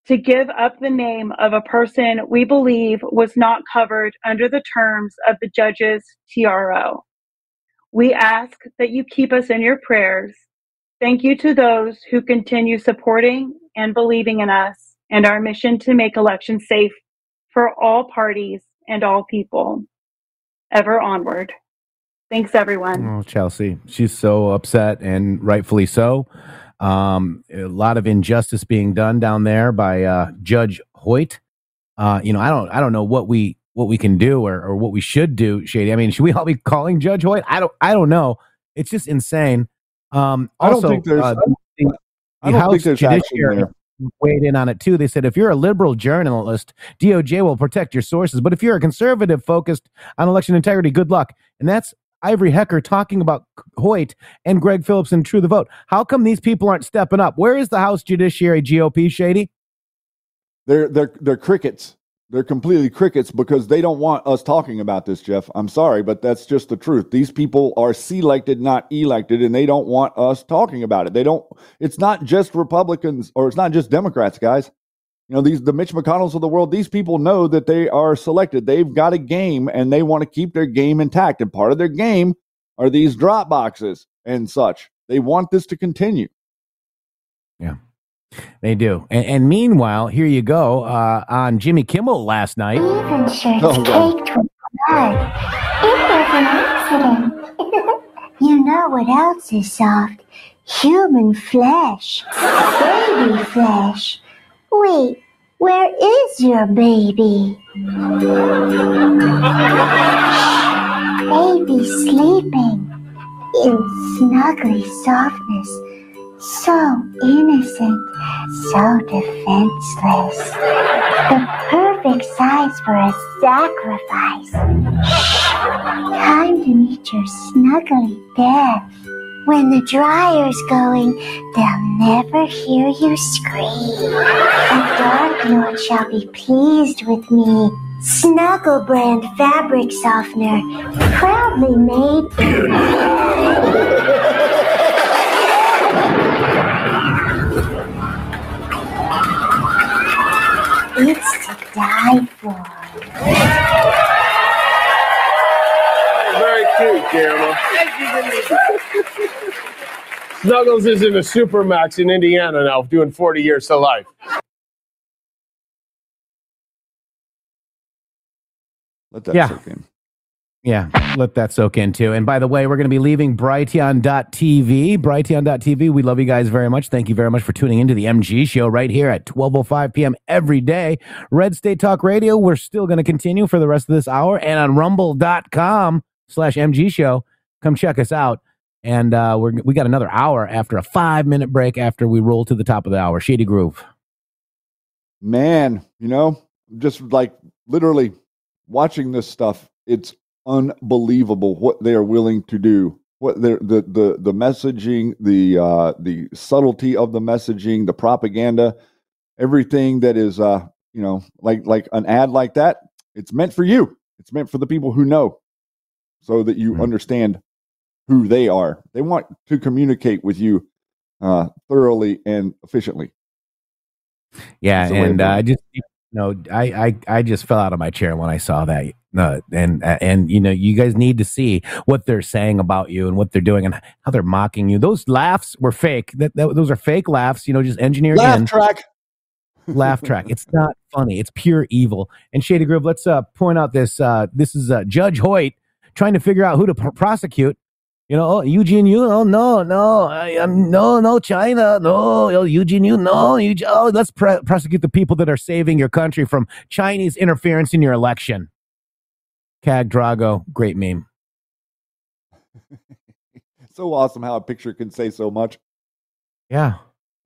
to give up the name of a person we believe was not covered under the terms of the judge's TRO. We ask that you keep us in your prayers. Thank you to those who continue supporting and believing in us and our mission to make elections safe for all parties and all people. Ever onward. Thanks, everyone. Oh, Chelsea. She's so upset, and rightfully so. A lot of injustice being done down there by Judge Hoyt. I don't know what we can do or what we should do, Shady. I mean, should we all be calling Judge Hoyt? I don't know. It's just insane. Also, I don't think there's House action Judiciary there. weighed in on it too. They said if you're a liberal journalist, DOJ will protect your sources, but if you're a conservative focused on election integrity, good luck. And that's Ivory Hecker talking about Hoyt and Greg Phillips and True the Vote. How come these people aren't stepping up? Where is the House Judiciary GOP, Shady? They're crickets. They're completely crickets because they don't want us talking about this, Jeff. I'm sorry, but that's just the truth. These people are selected, not elected, and they don't want us talking about it. It's not just Republicans or it's not just Democrats, guys. The Mitch McConnells of the world, these people know that they are selected. They've got a game and they want to keep their game intact. And part of their game are these drop boxes and such. They want this to continue. Yeah, they do. And meanwhile, here you go on Jimmy Kimmel last night. Even shirts caked with blood. It was an accident. You know what else is soft? Human flesh. Baby flesh. Wait, where is your baby? Baby sleeping in snuggly softness, so innocent, so defenseless. The perfect size for a sacrifice. Time to meet your snuggly death. When the dryer's going, they'll never hear you scream. The Dark Lord shall be pleased with me. Snuggle brand fabric softener, proudly made in... It's to die for. Very cute, Guillermo. Snuggles is in a Supermax in Indiana now, doing 40 years to life. Let that soak in. Yeah, let that soak in too. And by the way, we're going to be leaving Brighteon.tv. Brighteon.tv, we love you guys very much. Thank you very much for tuning into the MG Show right here at 12:05 p.m. every day. Red State Talk Radio, we're still going to continue for the rest of this hour. And on rumble.com/MG Show, come check us out. And we got another hour after a 5-minute break after we roll to the top of the hour. Shady Groove. Man, just like literally watching this stuff, it's unbelievable what they are willing to do. What the messaging, the subtlety of the messaging, the propaganda, everything that is like an ad like that. It's meant for you. It's meant for the people who know, so that you understand who they are. They want to communicate with you thoroughly and efficiently. Yeah, and I just fell out of my chair when I saw that. And you guys need to see what they're saying about you and what they're doing and how they're mocking you. Those laughs were fake. Those are fake laughs. Just engineered in. Laugh track. It's not funny. It's pure evil. And Shady Groove, let's point out this. This is Judge Hoyt trying to figure out who to prosecute. Eugene, no, China, no, Eugene, let's prosecute the people that are saving your country from Chinese interference in your election. Cag Drago, great meme. So awesome how a picture can say so much. Yeah.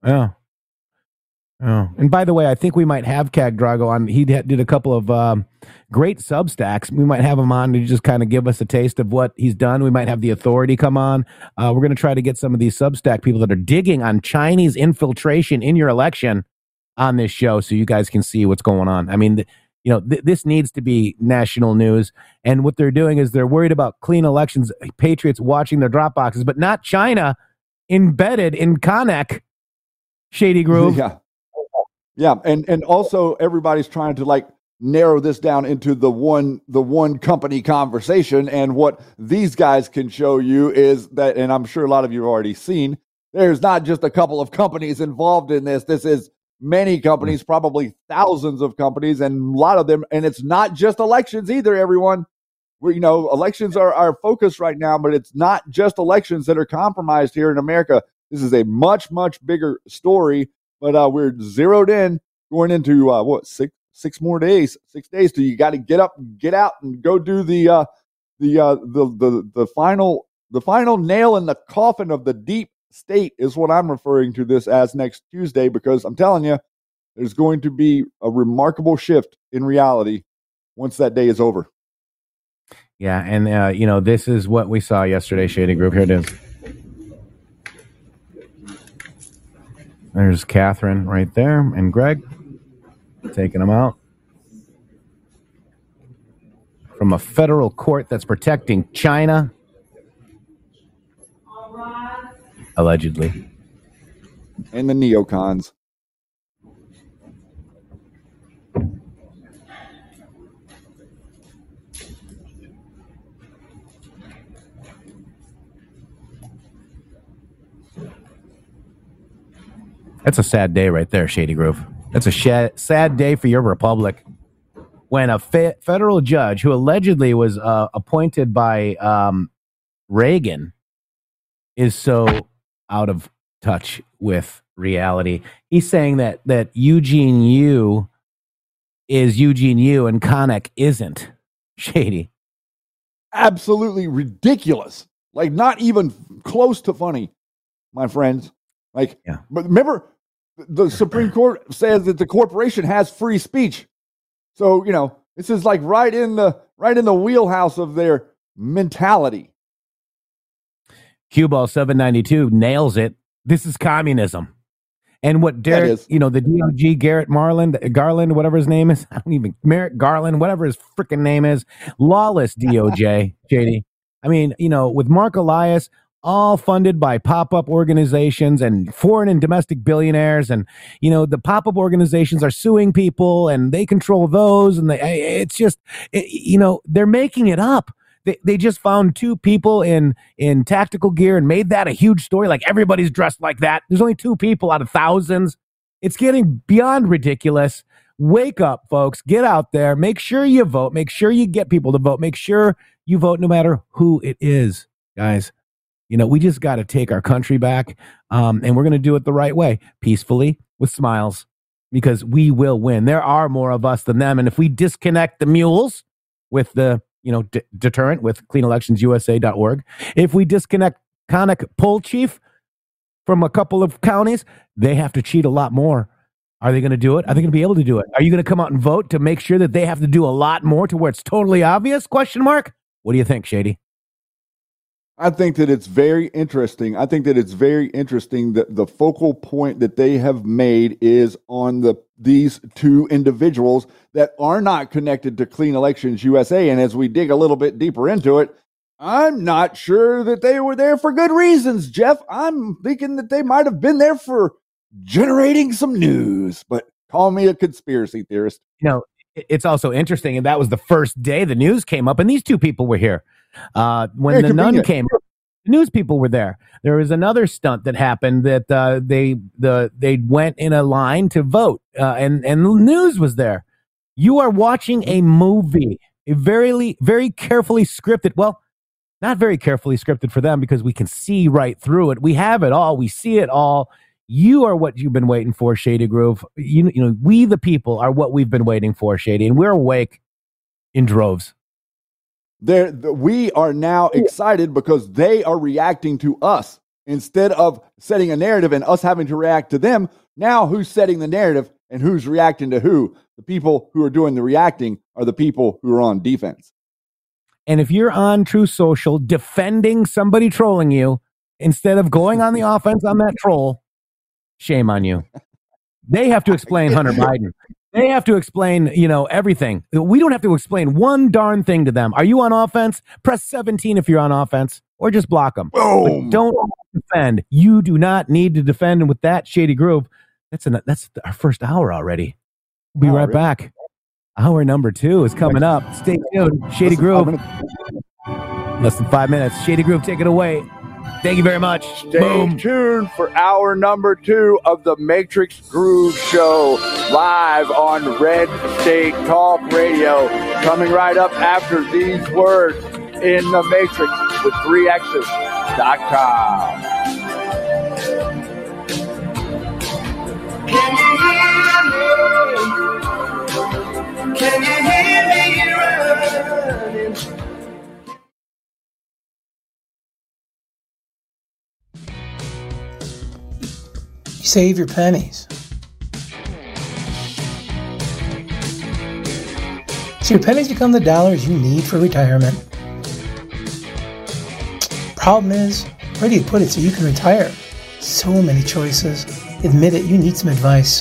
And by the way, I think we might have Cag Drago on. He did a couple of great Substacks. We might have him on to just kind of give us a taste of what he's done. We might have the Authority come on. We're going to try to get some of these Substack people that are digging on Chinese infiltration in your election on this show, so you guys can see what's going on. I mean, this needs to be national news. And what they're doing is they're worried about clean elections, patriots watching their drop boxes, but not China embedded in Connect. Shady Groove. Yeah. Yeah, and also everybody's trying to like narrow this down into the one company conversation, and what these guys can show you is that, and I'm sure a lot of you have already seen, there's not just a couple of companies involved in this. This is many companies, probably thousands of companies, and a lot of them, and it's not just elections either, everyone. Elections are our focus right now, but it's not just elections that are compromised here in America. This is a much, much bigger story, but we're zeroed in going into six more days. 6 days till you got to get up, get out, and go do the final nail in the coffin of the deep state is what I'm referring to this as next Tuesday, because I'm telling you, there's going to be a remarkable shift in reality once that day is over. Yeah, and this is what we saw yesterday, Shady Group. Here it is. There's Catherine right there, and Greg taking them out from a federal court that's protecting China, allegedly, and the neocons. That's a sad day right there, Shady Grove. That's a sad day for your republic when a federal judge who allegedly was appointed by Reagan is so out of touch with reality. He's saying that Eugene Yu is Eugene Yu and Connick isn't. Shady. Absolutely ridiculous. Like, not even close to funny, my friends. Like, yeah. But remember, the Supreme Court says that the corporation has free speech. So, this is like right in the wheelhouse of their mentality. Q-Ball 792 nails it. This is communism. And what Derek, the DOG Garland, whatever his name is, Merrick Garland, whatever his freaking name is, lawless DOJ, JD. I mean, with Mark Elias, all funded by pop-up organizations and foreign and domestic billionaires. And, the pop-up organizations are suing people and they control those. And they're making it up. They just found two people in tactical gear and made that a huge story. Like everybody's dressed like that. There's only two people out of thousands. It's getting beyond ridiculous. Wake up, folks. Get out there. Make sure you vote. Make sure you get people to vote. Make sure you vote no matter who it is, guys. We just got to take our country back, and we're going to do it the right way, peacefully, with smiles, because we will win. There are more of us than them, and if we disconnect the mules with the deterrent with cleanelectionsusa.org, if we disconnect Connick poll chief from a couple of counties, they have to cheat a lot more. Are they going to do it? Are they going to be able to do it? Are you going to come out and vote to make sure that they have to do a lot more to where it's totally obvious? Question mark. What do you think, Shady? I think that it's very interesting. That the focal point that they have made is on these two individuals that are not connected to Clean Elections USA. And as we dig a little bit deeper into it, I'm not sure that they were there for good reasons, Jeff. I'm thinking that they might have been there for generating some news, but call me a conspiracy theorist. It's also interesting, and that was the first day the news came up, and these two people were here. When the nun came, the news people were there. There was another stunt that happened that they went in a line to vote, and the news was there. You are watching a movie, a very, very carefully scripted. Well, not very carefully scripted for them because we can see right through it. We have it all. We see it all. You are what you've been waiting for, Shady Grove. We the people are what we've been waiting for, Shady, and we're awake in droves. We are now excited because they are reacting to us instead of setting a narrative and us having to react to them. Now, who's setting the narrative and who's reacting to who? The people who are doing the reacting are the people who are on defense. And if you're on Truth Social defending somebody trolling you instead of going on the offense on that troll, shame on you. They have to explain Hunter Biden. They have to explain, everything. We don't have to explain one darn thing to them. Are you on offense? Press 17 if you're on offense, or just block them. But don't defend. You do not need to defend with that, Shady Grove. That's our first hour already. We'll be right back. Hour number 2 is coming up. Stay tuned. Shady Groove. Less than 5 minutes. Shady Groove, take it away. Thank you very much. Stay tuned for hour number 2 of the Matrix Groove Show, live on Red State Talk Radio. Coming right up after these words in the Matrix with 3x's.com. Can you hear me? Can you hear me running? Save your pennies. So your pennies become the dollars you need for retirement. Problem is, where do you put it so you can retire? So many choices. Admit it, you need some advice.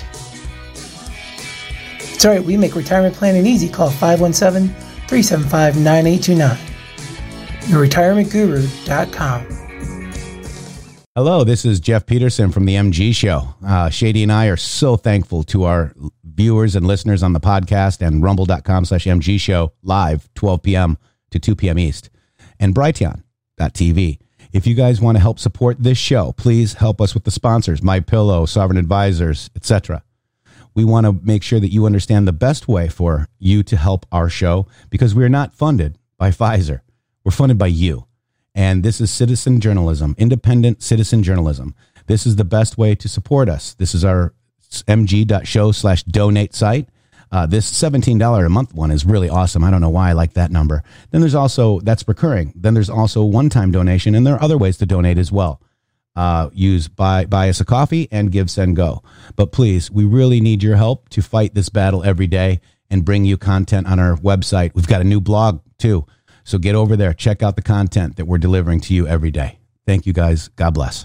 It's alright, we make retirement planning easy. Call 517-375-9829. YourRetirementGuru.com. Hello, this is Jeff Peterson from the MG Show. Shady and I are so thankful to our viewers and listeners on the podcast and rumble.com/MG Show live 12 p.m. to 2 p.m. East and Brighteon.tv. If you guys want to help support this show, please help us with the sponsors, MyPillow, Sovereign Advisors, etc. We want to make sure that you understand the best way for you to help our show because we are not funded by Pfizer. We're funded by you. And this is citizen journalism, independent citizen journalism. This is the best way to support us. This is our mg.show/donate site. This $17 a month one is really awesome. I don't know why I like that number. Then there's also, that's recurring. Then there's also one-time donation, and there are other ways to donate as well. Buy us a coffee and Give, Send, Go. But please, we really need your help to fight this battle every day and bring you content on our website. We've got a new blog too. So get over there, check out the content that we're delivering to you every day. Thank you guys. God bless.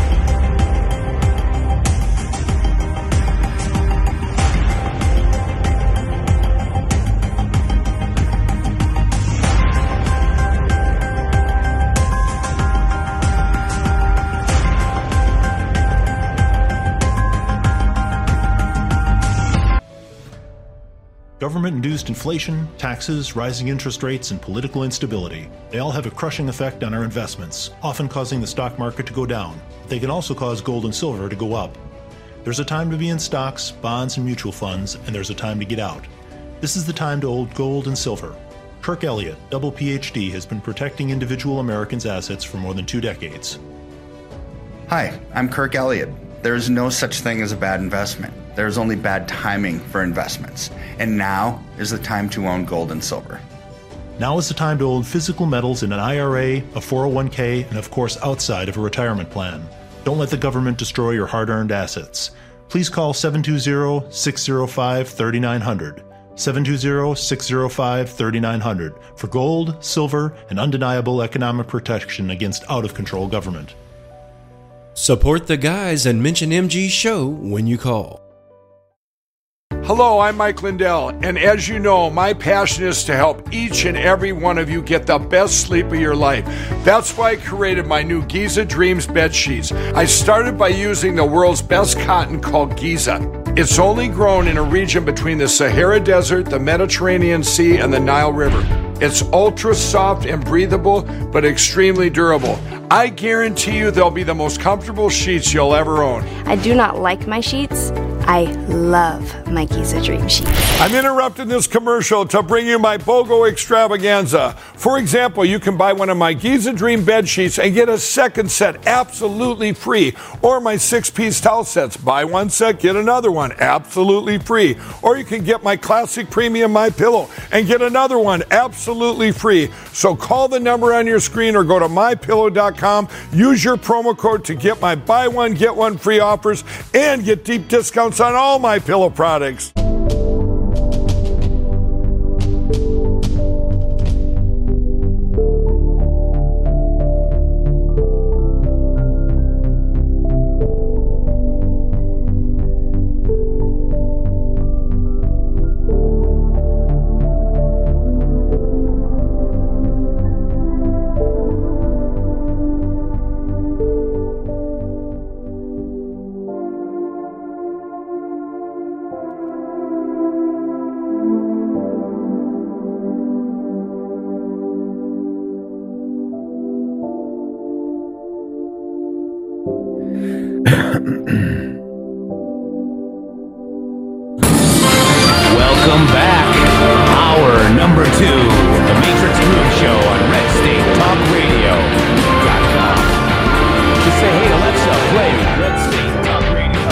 Government-induced inflation, taxes, rising interest rates, and political instability. They all have a crushing effect on our investments, often causing the stock market to go down. They can also cause gold and silver to go up. There's a time to be in stocks, bonds, and mutual funds, and there's a time to get out. This is the time to hold gold and silver. Kirk Elliott, double PhD, has been protecting individual Americans' assets for more than 2 decades. Hi, I'm Kirk Elliott. There is no such thing as a bad investment. There is only bad timing for investments. And now is the time to own gold and silver. Now is the time to own physical metals in an IRA, a 401k, and of course outside of a retirement plan. Don't let the government destroy your hard-earned assets. Please call 720-605-3900. 720-605-3900 for gold, silver, and undeniable economic protection against out-of-control government. Support the guys and mention MG Show when you call. Hello, I'm Mike Lindell, and as you know, my passion is to help each and every one of you get the best sleep of your life. That's why I created my new Giza Dreams bed sheets. I started by using the world's best cotton called Giza. It's only grown in a region between the Sahara Desert, the Mediterranean Sea, and the Nile River. It's ultra soft and breathable, but extremely durable. I guarantee you they'll be the most comfortable sheets you'll ever own. I do not like my sheets. I love my Giza Dream sheets. I'm interrupting this commercial to bring you my BOGO extravaganza. For example, you can buy one of my Giza Dream bed sheets and get a second set absolutely free. Or my 6-piece towel sets. Buy one set, get another one absolutely free. Or you can get my classic premium MyPillow and get another one absolutely free. So call the number on your screen or go to MyPillow.com. Use your promo code to get my buy one, get one free offers and get deep discounts on all my pillow products. Welcome back. Hour number 2, the Matrix Groove Show on RedStateTalkRadio.com. Just say, hey Alexa, play Red State Talk Radio.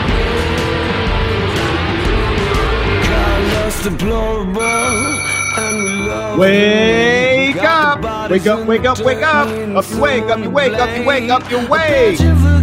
Wake up! Wake up, wake up, wake up! Up you wake, up you wake, up you wake, up you wake!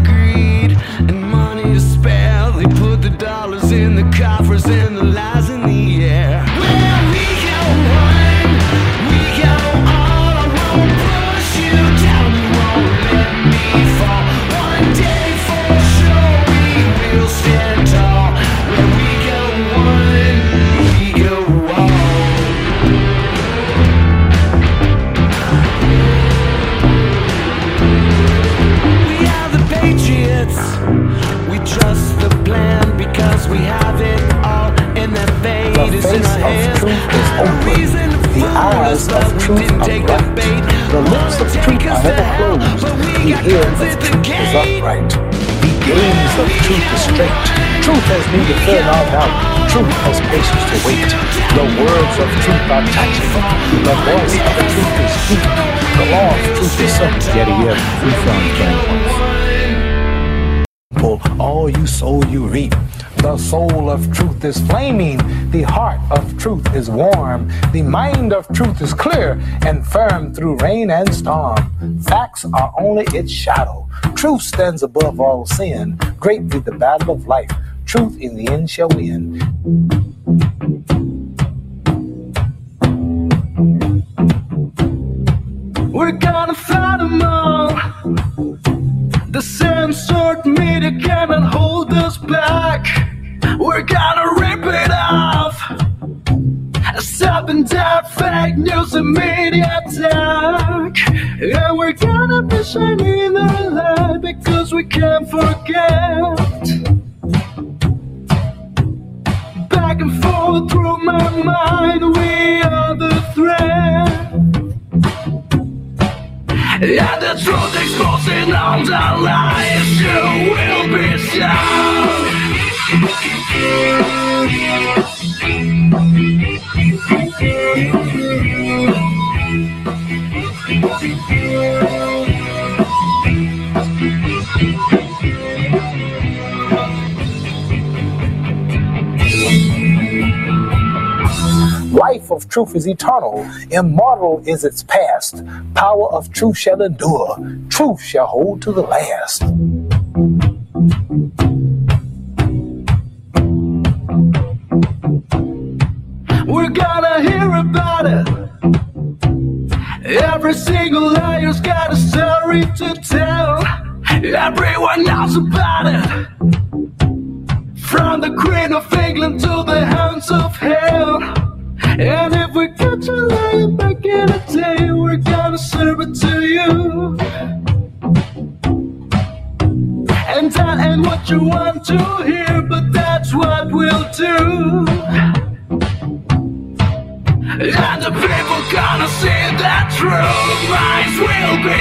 They put the dollars in the coffers and the lies in the air. Well, we go on, we go on. I won't push you down, you won't let me fall. One day for sure we will stand tall. When we go on, we go on. We are the Patriots. We trust the plan because we have it all, and that fate is in our hands. The eyes of truth are bright. The lips of truth are never closed. The ear of truth is upright. The gaze of truth is straight. Truth has need to fear nor doubt. Truth has patience to wait. The words of truth are touching. The voice of the truth is deep. The law of truth is simple. Yet again, free from all you sow, you reap. The soul of truth is flaming. The heart of truth is warm. The mind of truth is clear and firm through rain and storm. Facts are only its shadow. Truth stands above all sin. Great be the battle of life. Truth in the end shall win. We're gonna fight them all. The censored media cannot hold us back. We're gonna rip it off. Stopping down fake news and media attack. And we're gonna be shining the light because we can't forget. Back and forth through my mind, we are the threat. And the truth exposing all the lies, you will be shown. Life of truth is eternal. Immortal is its past. Power of truth shall endure. Truth shall hold to the last. We're gonna hear about it. Every single liar's got a story to tell. Everyone knows about it. From the Queen of England to the hounds of hell. And if we catch a liar back in the day, we're gonna serve it to you. And that ain't what you want to hear, but that's what we'll do. And the people gonna see that true minds will be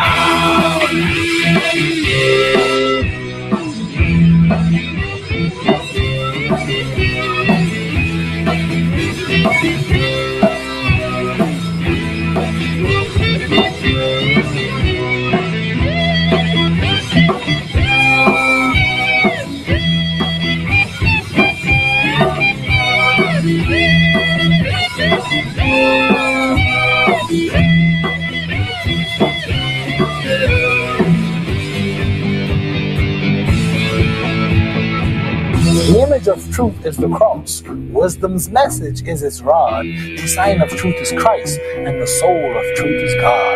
The image of truth is the cross. Wisdom's message is its rod. The sign of truth is Christ, and the soul of truth is God.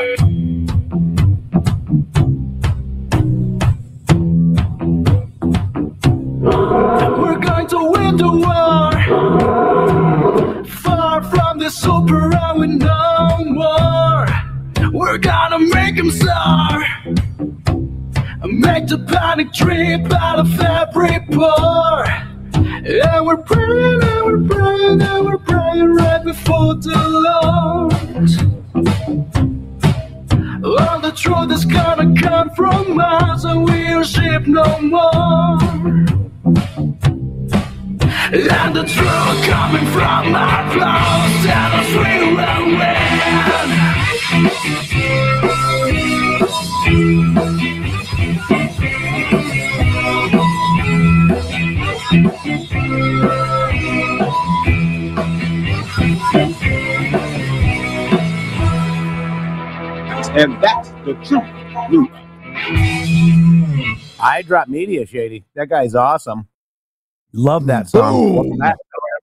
We're going to win the war. Far from the super with no more. We're gonna make them soar. Make the panic trip out of every pore. And we're praying, and we're praying, and we're praying right before the Lord. All the truth is gonna come from us, and we'll share sleep no more. And the truth coming from my clothes and a swing around And that's the truth, Luke. I Drop Media, Shady. That guy's awesome. Love that song. Welcome back.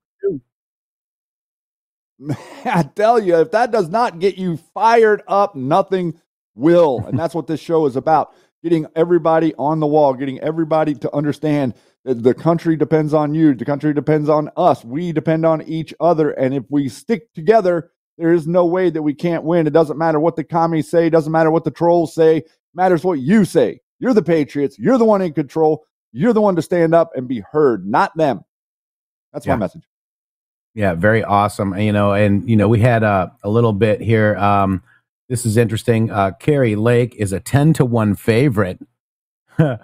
I tell you, if that does not get you fired up, nothing will. And that's what this show is about. Getting everybody on the wall, getting everybody to understand that the country depends on you. The country depends on us. We depend on each other. And if we stick together, there is no way that we can't win. It doesn't matter what the commies say. It doesn't matter what the trolls say. It matters what you say. You're the Patriots. You're the one in control. You're the one to stand up and be heard, not them. That's my message. Yeah, very awesome. And we had a little bit here. This is interesting. Carrie Lake is a 10-1 favorite, and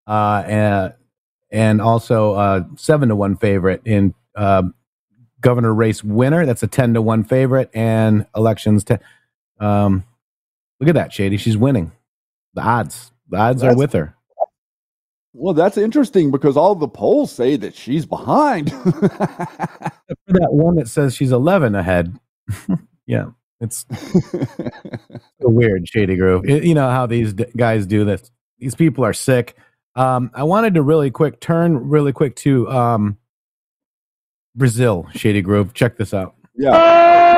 also 7-1 favorite in governor race winner. That's a 10-1 favorite, and elections. Look at that, Shady. She's winning. The odds are with her. Well, that's interesting because all the polls say that she's behind. For that one that says she's 11 ahead. Yeah, it's so weird, Shady Groove. You know how these guys do this. These people are sick. I wanted to turn really quick to Brazil, Shady Groove. Check this out. Yeah.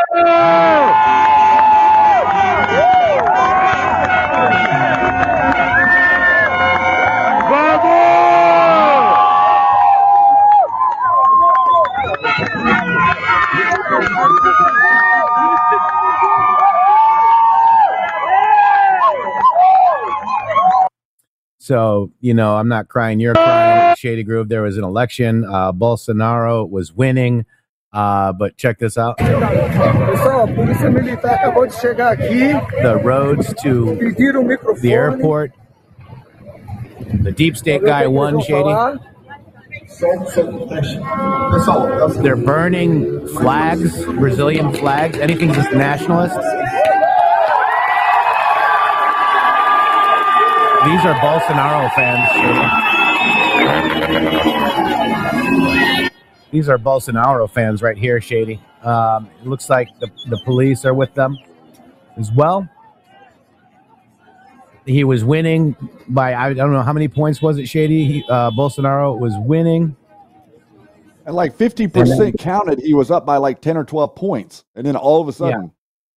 So, I'm not crying. You're crying, Shady Groove. There was an election. Bolsonaro was winning. But check this out. The roads to the airport. The deep state guy won, Shady. They're burning flags, Brazilian flags, anything just nationalist. These are Bolsonaro fans. These are Bolsonaro fans right here, Shady. It looks like the police are with them as well. He was winning by, I don't know how many points was it, Shady? Bolsonaro was winning. And like 50% counted, he was up by like 10 or 12 points. And then all of a sudden.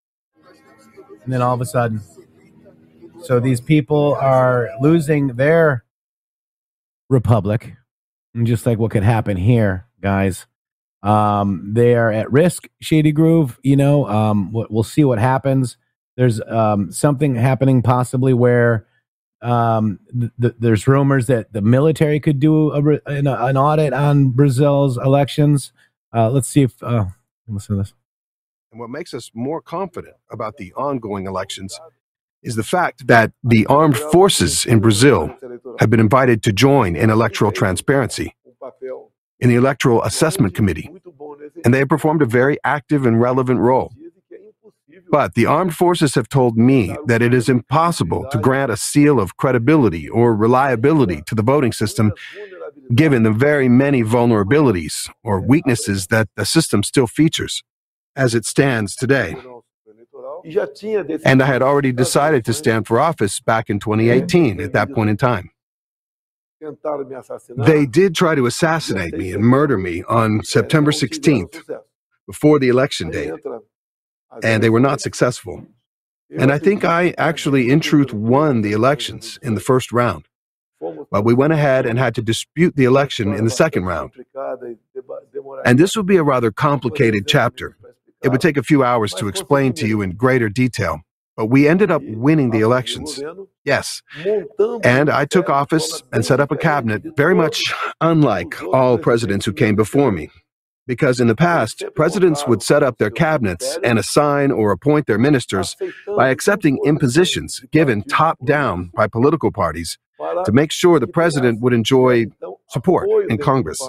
So these people are losing their republic. And just like what could happen here, guys. They are at risk, Shady Groove. We'll see what happens. There's something happening possibly where there's rumors that the military could do an audit on Brazil's elections. Let's see if listen to this. And what makes us more confident about the ongoing elections is the fact that the armed forces in Brazil have been invited to join in electoral transparency in the Electoral Assessment Committee, and they have performed a very active and relevant role. But the armed forces have told me that it is impossible to grant a seal of credibility or reliability to the voting system, given the very many vulnerabilities or weaknesses that the system still features as it stands today. And I had already decided to stand for office back in 2018 at that point in time. They did try to assassinate me and murder me on September 16th, before the election day, and they were not successful. And I think I actually, in truth, won the elections in the first round. But we went ahead and had to dispute the election in the second round. And this would be a rather complicated chapter. It would take a few hours to explain to you in greater detail, but we ended up winning the elections. Yes. And I took office and set up a cabinet very much unlike all presidents who came before me. Because in the past, presidents would set up their cabinets and assign or appoint their ministers by accepting impositions given top down by political parties to make sure the president would enjoy support in Congress.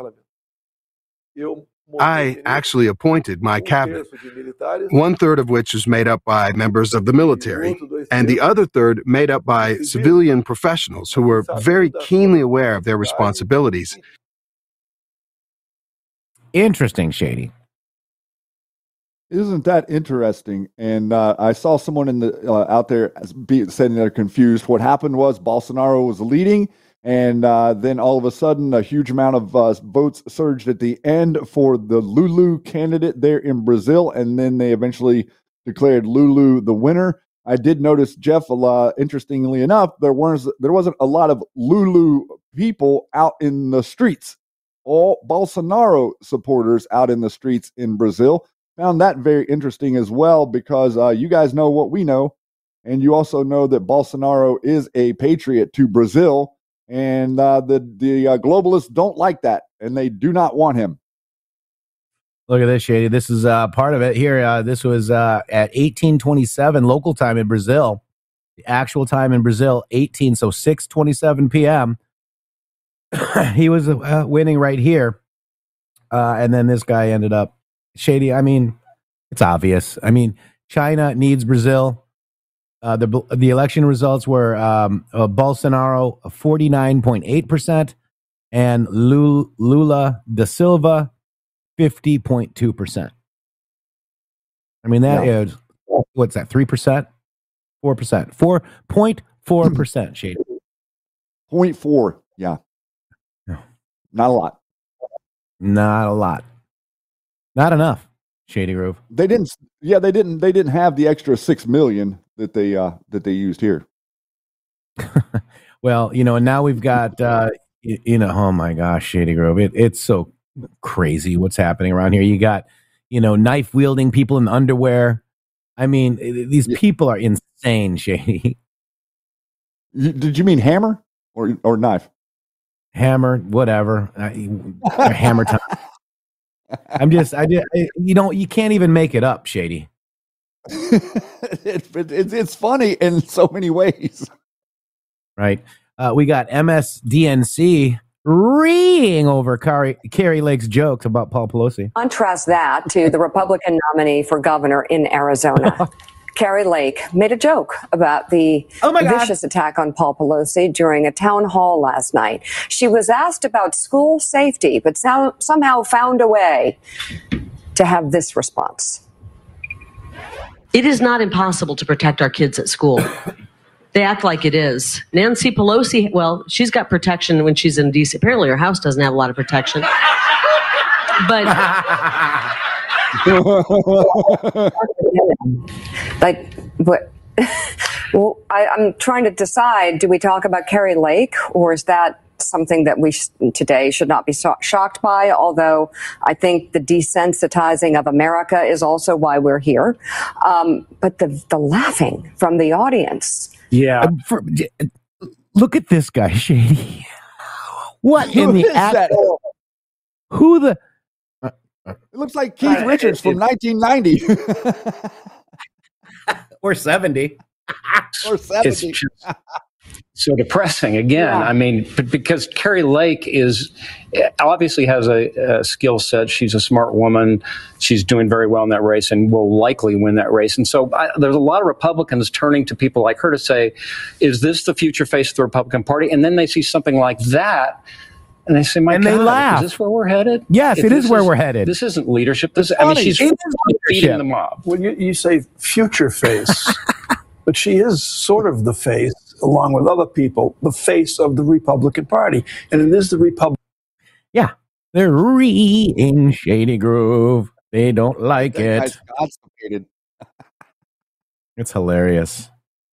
I actually appointed my cabinet, 1/3 of which is made up by members of the military, and the other third made up by civilian professionals who were very keenly aware of their responsibilities. Interesting, Shady. Isn't that interesting? And I saw someone in the out there saying they're confused. What happened was Bolsonaro was leading, and then all of a sudden, a huge amount of votes surged at the end for the Lulu candidate there in Brazil, and then they eventually declared Lulu the winner. I did notice, Jeff, interestingly enough, there wasn't a lot of Lulu people out in the streets. All Bolsonaro supporters out in the streets in Brazil. Found that very interesting as well, because you guys know what we know, and you also know that Bolsonaro is a patriot to Brazil, and the globalists don't like that, and they do not want him. Look at this, Shady. This is part of it here. This was at 18:27 local time in Brazil. The actual time in Brazil, 6:27 p.m. He was winning right here, and then this guy ended up. Shady, I mean, it's obvious. I mean, China needs Brazil. The election results were Bolsonaro 49.8% and Lula da Silva 50.2%. I mean, that is, what's that, 3%? 4%. 4.4%, Shady. 0.4, yeah. Not a lot. Not a lot. Not enough, Shady Groove. They didn't have the extra 6 million that they used here. Well, and now we've got oh my gosh, Shady Grove. It's so crazy what's happening around here. You got, knife wielding people in underwear. I mean, these people are insane, Shady. Did you mean hammer or knife? Hammer, whatever. Hammer time. You can't even make it up, Shady. It's funny in so many ways. Right. We got MSDNC reeing over Kari Lake's jokes about Paul Pelosi. Contrast that to the Republican nominee for governor in Arizona. Kari Lake made a joke about the vicious attack on Paul Pelosi during a town hall last night. She was asked about school safety, but somehow found a way to have this response. It is not impossible to protect our kids at school. They act like it is. Nancy Pelosi, well, she's got protection when she's in D.C. Apparently her house doesn't have a lot of protection. But... Well, I'm trying to decide, do we talk about Kari Lake, or is that something that we today should not be shocked by? Although I think the desensitizing of America is also why we're here. But the laughing from the audience. Yeah. Look at this guy, Shady. What in the actual... Who the... It looks like Keith Richards from 1990. Or 70. Or 70. It's just so depressing again. Yeah. I mean, because Kari Lake obviously has a skill set. She's a smart woman. She's doing very well in that race and will likely win that race. And so there's a lot of Republicans turning to people like her to say, is this the future face of the Republican Party? And then they see something like that. And they say, "My God, they laugh. Is this where we're headed?" Yes, it is where we're headed. This isn't leadership. She's feeding the mob. Well, you say future face, but she is sort of the face, along with other people, the face of the Republican Party, and it is the Republican. Yeah, they're reading Shady Groove. They don't like it. It's hilarious.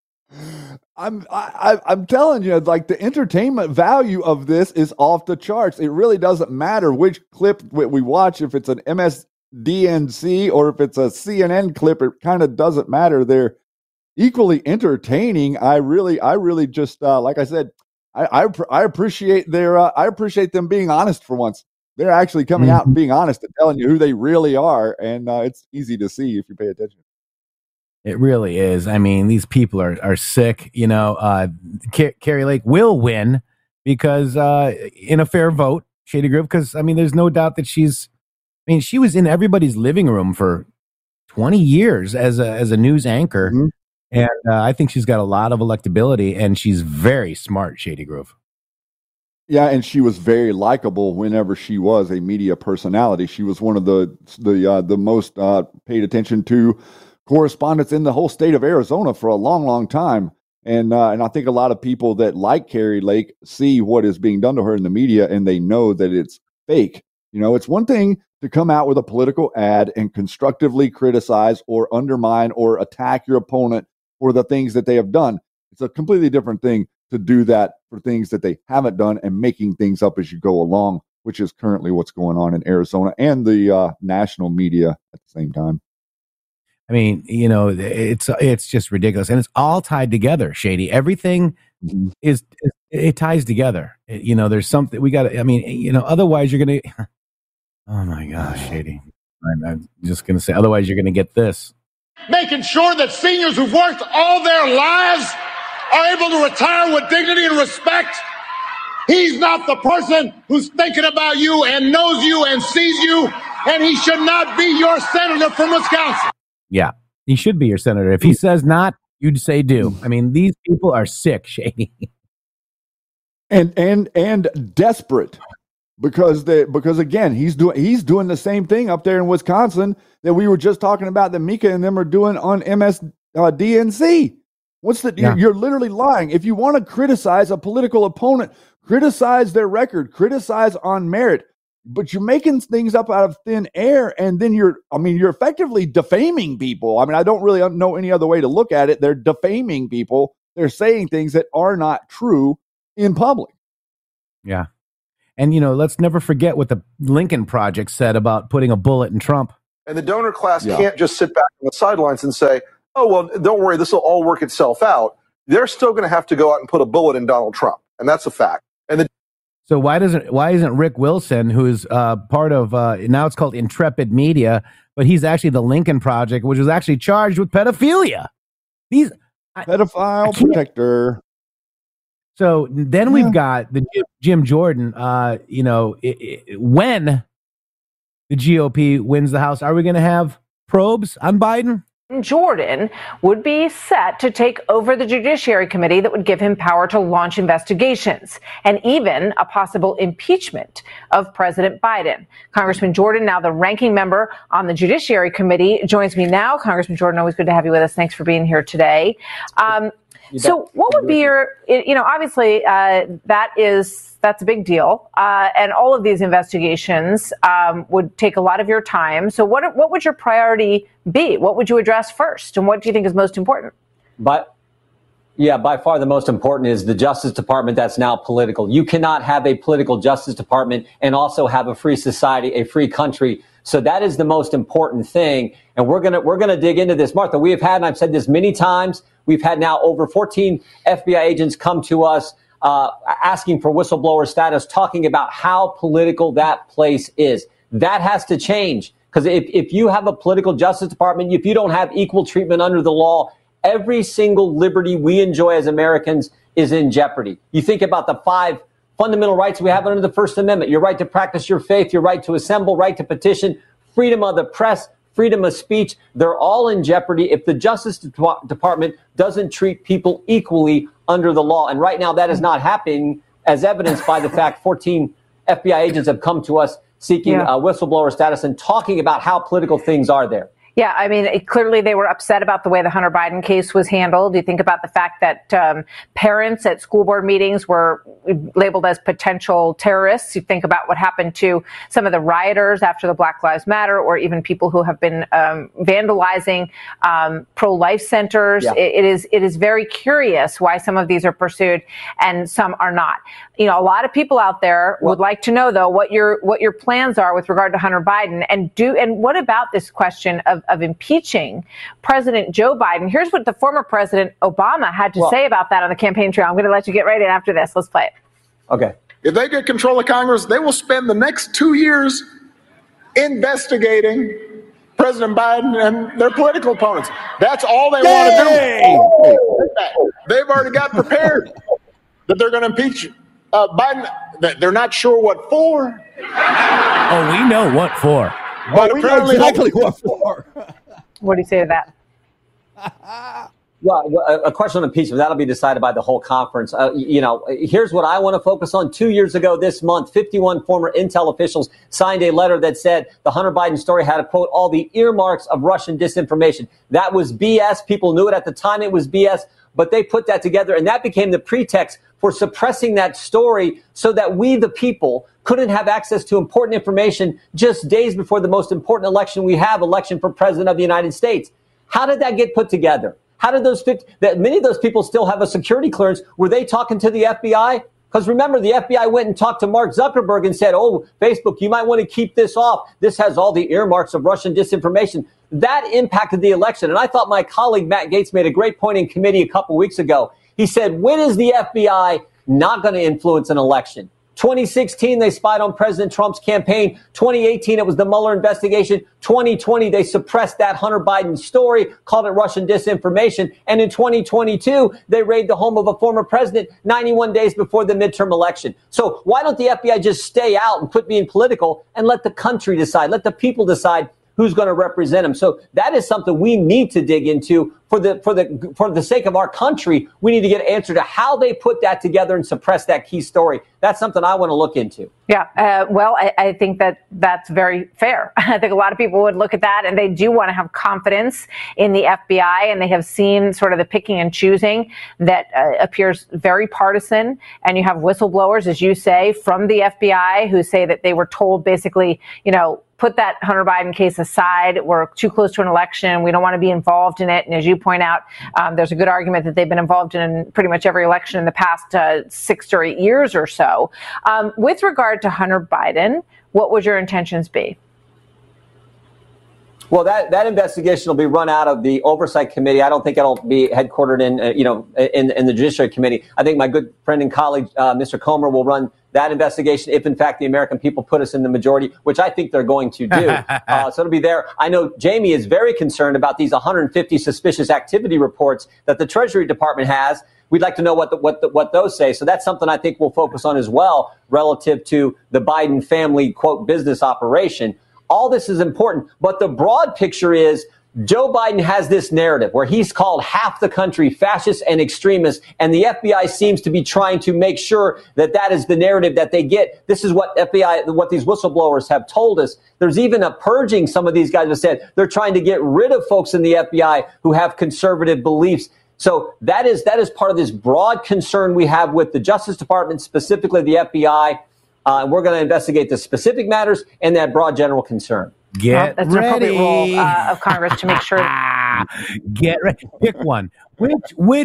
I'm telling you, like, the entertainment value of this is off the charts. It really doesn't matter which clip we watch, if it's an MSDNC or if it's a CNN clip. It kind of doesn't matter. They're equally entertaining. I really just like I said, I appreciate I appreciate them being honest for once. They're actually coming out and being honest and telling you who they really are, and it's easy to see if you pay attention. It really is. I mean, these people are sick. You know, Kari Lake will win because in a fair vote, Shady Groove, because, I mean, there's no doubt that she was in everybody's living room for 20 years as a news anchor. Mm-hmm. And I think she's got a lot of electability, and she's very smart, Shady Groove. Yeah, and she was very likable whenever she was a media personality. She was one of the most paid attention to correspondents in the whole state of Arizona for a long, long time. And I think a lot of people that like Kari Lake see what is being done to her in the media, and they know that it's fake. You know, it's one thing to come out with a political ad and constructively criticize or undermine or attack your opponent for the things that they have done. It's a completely different thing to do that for things that they haven't done and making things up as you go along, which is currently what's going on in Arizona and the national media at the same time. I mean, you know, it's just ridiculous, and it's all tied together, Shady. Everything it ties together. You know, there's something we got to. I mean, you know, otherwise you're gonna. Oh my gosh, Shady. I'm just gonna say, otherwise you're gonna get this. Making sure that seniors who've worked all their lives are able to retire with dignity and respect. He's not the person who's thinking about you and knows you and sees you, and he should not be your senator from Wisconsin. Yeah, he should be your senator. If he says not, you'd say do. I mean, these people are sick, Shady. And desperate. Because again, he's doing the same thing up there in Wisconsin that we were just talking about that Mika and them are doing on MSDNC. You're literally lying. If you want to criticize a political opponent, criticize their record, criticize on merit, but you're making things up out of thin air, and then you're effectively defaming people. I mean, I don't really know any other way to look at it. They're defaming people. They're saying things that are not true in public. Yeah. And, you know, let's never forget what the Lincoln Project said about putting a bullet in Trump. And the donor class can't just sit back on the sidelines and say, oh, well, don't worry, this will all work itself out. They're still going to have to go out and put a bullet in Donald Trump. And that's a fact. So why isn't Rick Wilson, who's part of, now it's called Intrepid Media, but he's actually the Lincoln Project, which was actually charged with pedophilia. Pedophile protector. So then we've got the Jim Jordan. You know, when the GOP wins the House, are we going to have probes on Biden? Jordan would be set to take over the Judiciary Committee that would give him power to launch investigations and even a possible impeachment of President Biden. Congressman Jordan, now the ranking member on the Judiciary Committee, joins me now. Congressman Jordan, always good to have you with us. Thanks for being here today. So what would be your, you know, obviously that's a big deal. And all of these investigations would take a lot of your time. So what would your priority be? What would you address first? And what do you think is most important? By far the most important is the Justice Department that's now political. You cannot have a political Justice Department and also have a free society, a free country. So that is the most important thing. And we're gonna dig into this. Martha, we have had, and I've said this many times, we've had now over 14 FBI agents come to us asking for whistleblower status, talking about how political that place is. That has to change. Because if you have a political Justice Department, if you don't have equal treatment under the law, every single liberty we enjoy as Americans is in jeopardy. You think about the 5 fundamental rights we have under the First Amendment: your right to practice your faith, your right to assemble, right to petition, freedom of the press, freedom of speech. They're all in jeopardy if the Justice Department doesn't treat people equally under the law. And right now that is not happening, as evidenced by the fact 14 FBI agents have come to us seeking whistleblower status and talking about how political things are there. Yeah, I mean, clearly they were upset about the way the Hunter Biden case was handled. You think about the fact that parents at school board meetings were labeled as potential terrorists. You think about what happened to some of the rioters after the Black Lives Matter, or even people who have been vandalizing pro-life centers. Yeah. It is very curious why some of these are pursued and some are not. You know, a lot of people out there would like to know, though, what your plans are with regard to Hunter Biden, and what about this question of impeaching President Joe Biden. Here's what the former President Obama had to say about that on the campaign trail. I'm going to let you get right in after this. Let's play it. Okay. If they get control of Congress, they will spend the next 2 years investigating President Biden and their political opponents. That's all they want to do. They've already got prepared that they're going to impeach Biden. They're not sure what for. Oh, we know what for. But we know exactly what for. What do you say to that? Well, a question on impeachment, that'll be decided by the whole conference. Here's what I want to focus on. 2 years ago this month, 51 former Intel officials signed a letter that said the Hunter Biden story had, quote, all the earmarks of Russian disinformation. That was BS. People knew it at the time it was BS, but they put that together, and that became the pretext for suppressing that story so that we, the people, couldn't have access to important information just days before the most important election we have, election for president of the United States. How did that get put together? How did many of those people still have a security clearance? Were they talking to the FBI? Because remember, the FBI went and talked to Mark Zuckerberg and said, oh, Facebook, you might want to keep this off. This has all the earmarks of Russian disinformation. That impacted the election. And I thought my colleague Matt Gaetz made a great point in committee a couple weeks ago. He said, when is the FBI not going to influence an election? 2016, they spied on President Trump's campaign. 2018, it was the Mueller investigation. 2020, they suppressed that Hunter Biden story, called it Russian disinformation. And in 2022, they raided the home of a former president 91 days before the midterm election. So why don't the FBI just stay out and quit being political and let the country decide, let the people decide who's going to represent them? So that is something we need to dig into for the sake of our country. We need to get an answer to how they put that together and suppress that key story. That's something I want to look into. Yeah, I think that's very fair. I think a lot of people would look at that, and they do want to have confidence in the FBI, and they have seen sort of the picking and choosing that appears very partisan. And you have whistleblowers, as you say, from the FBI who say that they were told basically, put that Hunter Biden case aside. We're too close to an election. We don't want to be involved in it. And as you point out, there's a good argument that they've been involved in pretty much every election in the past 6 or 8 years or so. With regard to Hunter Biden, what would your intentions be? Well, that investigation will be run out of the Oversight Committee. I don't think it'll be headquartered in the Judiciary Committee. I think my good friend and colleague, Mr. Comer, will run that investigation if, in fact, the American people put us in the majority, which I think they're going to do. So it'll be there. I know Jamie is very concerned about these 150 suspicious activity reports that the Treasury Department has. We'd like to know what those say. So that's something I think we'll focus on as well relative to the Biden family, quote, business operation. All this is important, but the broad picture is Joe Biden has this narrative where he's called half the country fascist and extremist, and the FBI seems to be trying to make sure that is the narrative that they get. This is what these whistleblowers have told us. There's even a purging. Some of these guys have said they're trying to get rid of folks in the FBI who have conservative beliefs. So that is part of this broad concern we have with the Justice Department, specifically the FBI. We're going to investigate the specific matters and that broad general concern. That's an appropriate role of Congress to make sure. Get ready. Pick one. Where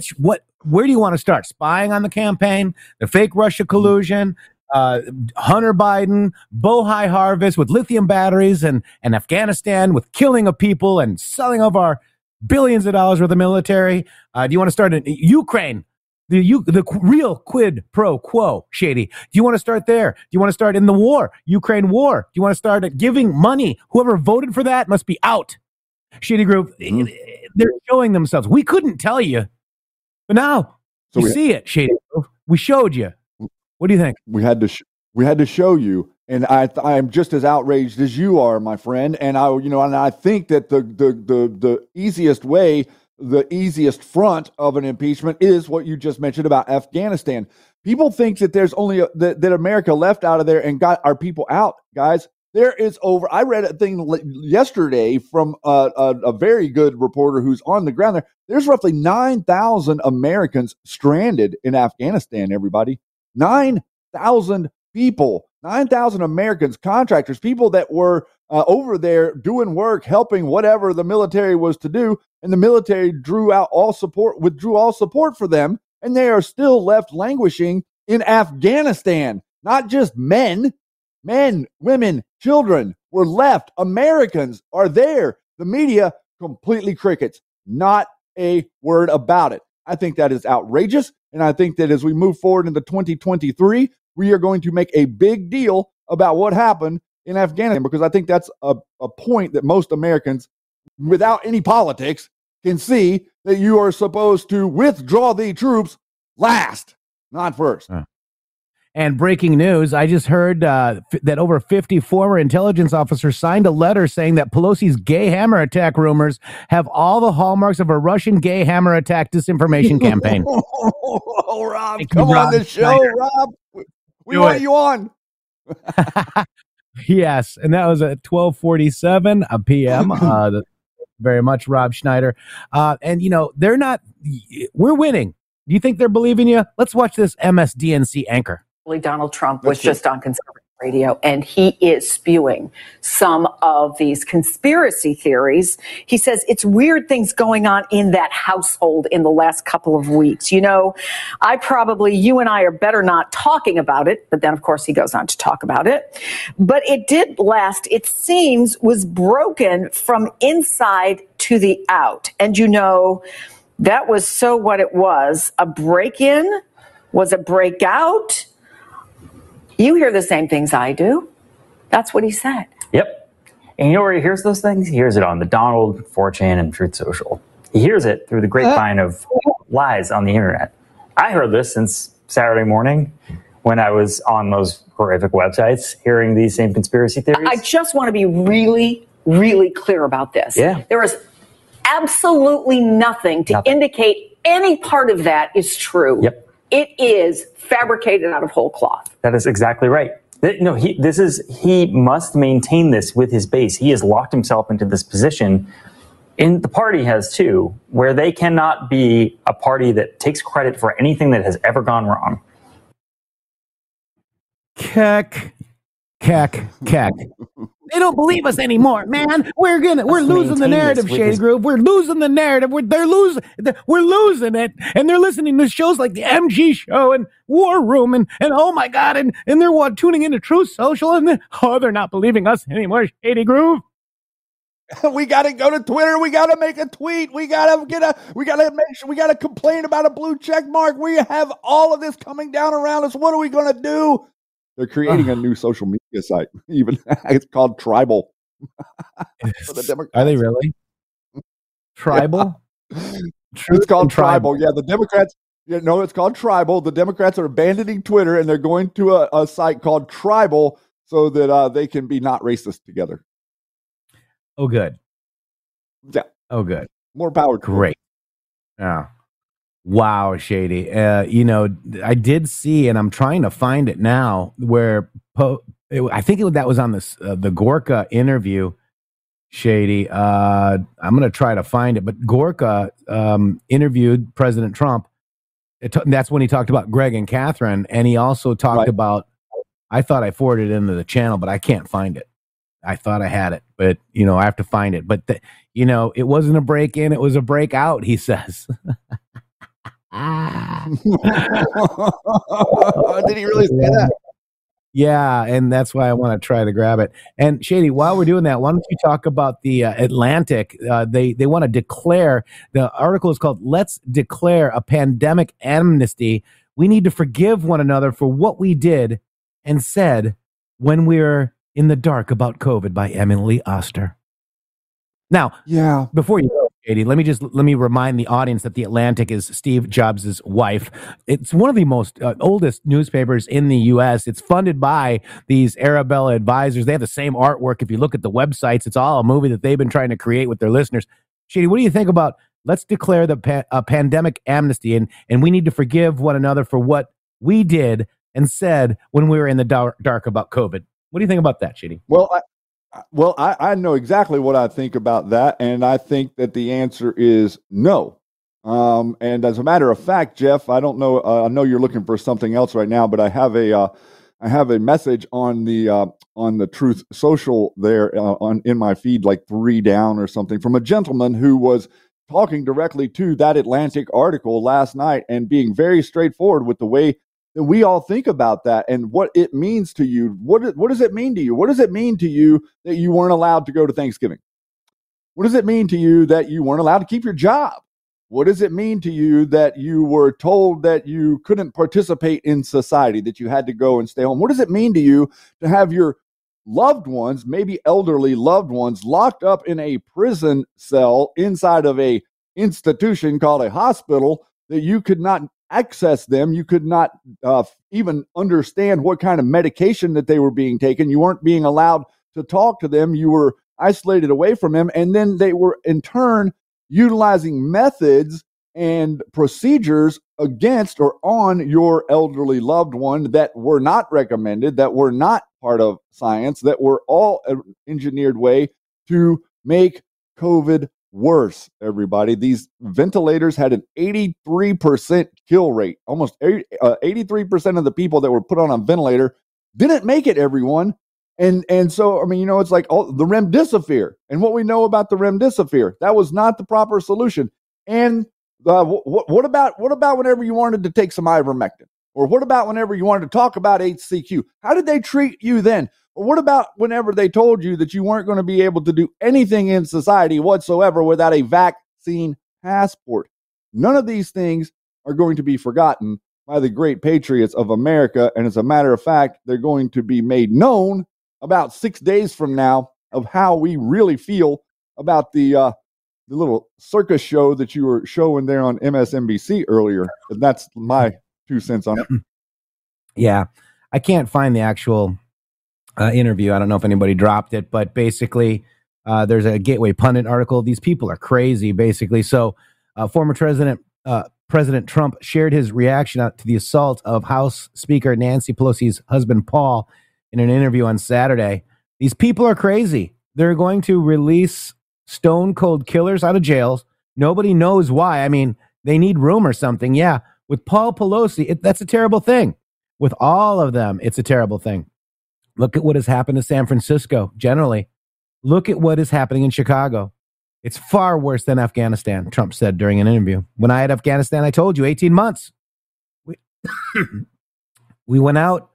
do you want to start? Spying on the campaign, the fake Russia collusion, Hunter Biden, Bohai Harvest with lithium batteries, and Afghanistan with killing of people and selling of our billions of dollars worth of military. Do you want to start in Ukraine? The real quid pro quo, Shady. Do you want to start there? Do you want to start in the war, Ukraine war? Do you want to start at giving money? Whoever voted for that must be out. Shady Group, they're showing themselves. We couldn't tell you, but now you see it, Shady Group. We showed you. What do you think? We had to show you, and I'm just as outraged as you are, my friend. And I think that the easiest way. The easiest front of an impeachment is what you just mentioned about Afghanistan. People think that there's only that America left out of there and got our people out, guys. There is over. I read a thing yesterday from a very good reporter who's on the ground there. There's roughly 9,000 Americans stranded in Afghanistan. Everybody, 9,000 people, 9,000 Americans, contractors, people that were over there doing work, helping whatever the military was to do, and the military withdrew all support for them, and they are still left languishing in Afghanistan. Not just men, women, children were left. Americans are there. The media, completely crickets. Not a word about it. I think that is outrageous, and I think that as we move forward into 2023, we are going to make a big deal about what happened in Afghanistan, because I think that's a point that most Americans, without any politics, can see, that you are supposed to withdraw the troops last, not first. And breaking news, I just heard that over 50 former intelligence officers signed a letter saying that Pelosi's gay hammer attack rumors have all the hallmarks of a Russian gay hammer attack disinformation campaign. Oh, Rob, come on the show, Schneider. Rob. We Do want it. you on. Yes, and that was at 12:47 p.m. Very much, Rob Schneider. And, they're not – we're winning. Do you think they're believing you? Let's watch this MSDNC anchor. Donald Trump was just on conservative radio, and he is spewing some of these conspiracy theories. He says it's weird things going on in that household in the last couple of weeks. You and I are better not talking about it, but then of course he goes on to talk about it. But it did last, it seems, was broken from inside to the out. And that was so what it was. A break-in? Was a breakout? You hear the same things I do. That's what he said. Yep. And you know where he hears those things? He hears it on the Donald, 4chan, and Truth Social. He hears it through the grapevine of lies on the internet. I heard this since Saturday morning when I was on those horrific websites hearing these same conspiracy theories. I just want to be really, really clear about this. Yeah. There is absolutely nothing to indicate any part of that is true. Yep. It is fabricated out of whole cloth. That is exactly right. No, he must maintain this with his base. He has locked himself into this position, and the party has too, where they cannot be a party that takes credit for anything that has ever gone wrong. Keck. They don't believe us anymore, man. We're losing the narrative, Shady Groove. We're losing the narrative. We're losing it. And they're listening to shows like the MG Show and War Room and oh my God, and they're tuning into Truth Social and they're not believing us anymore, Shady Groove. We got to go to Twitter. We got to make a tweet. We got to complain about a blue check mark. We have all of this coming down around us. What are we going to do? They're creating a new social media site. Even it's called Tribal. For the Democrats. Are they really? Tribal? Yeah. It's called Tribal. Yeah, the Democrats. It's called Tribal. The Democrats are abandoning Twitter and they're going to a site called Tribal so that they can be not racist together. Oh, good. Yeah. Oh, good. More power. Great. Yeah. Wow, Shady. I did see, and I'm trying to find it now, where I think that was on the Gorka interview, Shady. I'm going to try to find it, but Gorka interviewed President Trump. That's when he talked about Greg and Catherine, and he also talked about, I thought I forwarded it into the channel, but I can't find it. I thought I had it, but, I have to find it. But, it wasn't a break-in, it was a breakout, he says. Did he really say that? Yeah, and that's why I want to try to grab it. And Shady, while we're doing that, why don't you talk about the Atlantic? They want to declare, the article is called "Let's Declare a Pandemic Amnesty. We need to forgive one another for what we did and said when we were in the dark about COVID" by Emily Oster. Now, before you go, Shady, let me remind the audience that the Atlantic is Steve Jobs' wife. It's one of the most oldest newspapers in the U.S. It's funded by these Arabella advisors. They have the same artwork. If you look at the websites, it's all a movie that they've been trying to create with their listeners. Shady, what do you think about let's declare a pandemic amnesty and we need to forgive one another for what we did and said when we were in the dark about COVID? What do you think about that, Shady? Well, I know exactly what I think about that, and I think that the answer is no. And as a matter of fact, Jeff, I don't know. I know you're looking for something else right now, but I have a message on the Truth Social there in my feed, like 3 down or something, from a gentleman who was talking directly to that Atlantic article last night and being very straightforward with the way that we all think about that and what it means to you. What does it mean to you? What does it mean to you that you weren't allowed to go to Thanksgiving? What does it mean to you that you weren't allowed to keep your job? What does it mean to you that you were told that you couldn't participate in society, that you had to go and stay home? What does it mean to you to have your loved ones, maybe elderly loved ones, locked up in a prison cell inside of a institution called a hospital, that you could not access them. You could not even understand what kind of medication that they were being taken. You weren't being allowed to talk to them. You were isolated away from them. And then they were in turn utilizing methods and procedures against or on your elderly loved one that were not recommended, that were not part of science, that were all an engineered way to make COVID worse, everybody. These ventilators had an 83% kill rate. Almost 83% of the people that were put on a ventilator didn't make it, everyone. And so, I mean, you know, it's like the remdesivir. And what we know about the remdesivir, that was not the proper solution. And what about whenever you wanted to take some ivermectin? Or what about whenever you wanted to talk about HCQ? How did they treat you then? Or what about whenever they told you that you weren't going to be able to do anything in society whatsoever without a vaccine passport? None of these things are going to be forgotten by the great patriots of America. And as a matter of fact, they're going to be made known about 6 days from now of how we really feel about the little circus show that you were showing there on MSNBC earlier. And that's my 2 cents on it. Yeah, I can't find the actual interview. I don't know if anybody dropped it, but basically there's a Gateway Pundit article. These people are crazy, basically. So former President Trump shared his reaction to the assault of House Speaker Nancy Pelosi's husband, Paul, in an interview on Saturday. These people are crazy. They're going to release stone cold killers out of jails. Nobody knows why. I mean, they need room or something. Yeah. With Paul Pelosi, that's a terrible thing. With all of them, it's a terrible thing. Look at what has happened to San Francisco generally. Look at what is happening in Chicago. It's far worse than Afghanistan, Trump said during an interview. When I had Afghanistan, I told you 18 months. We went out.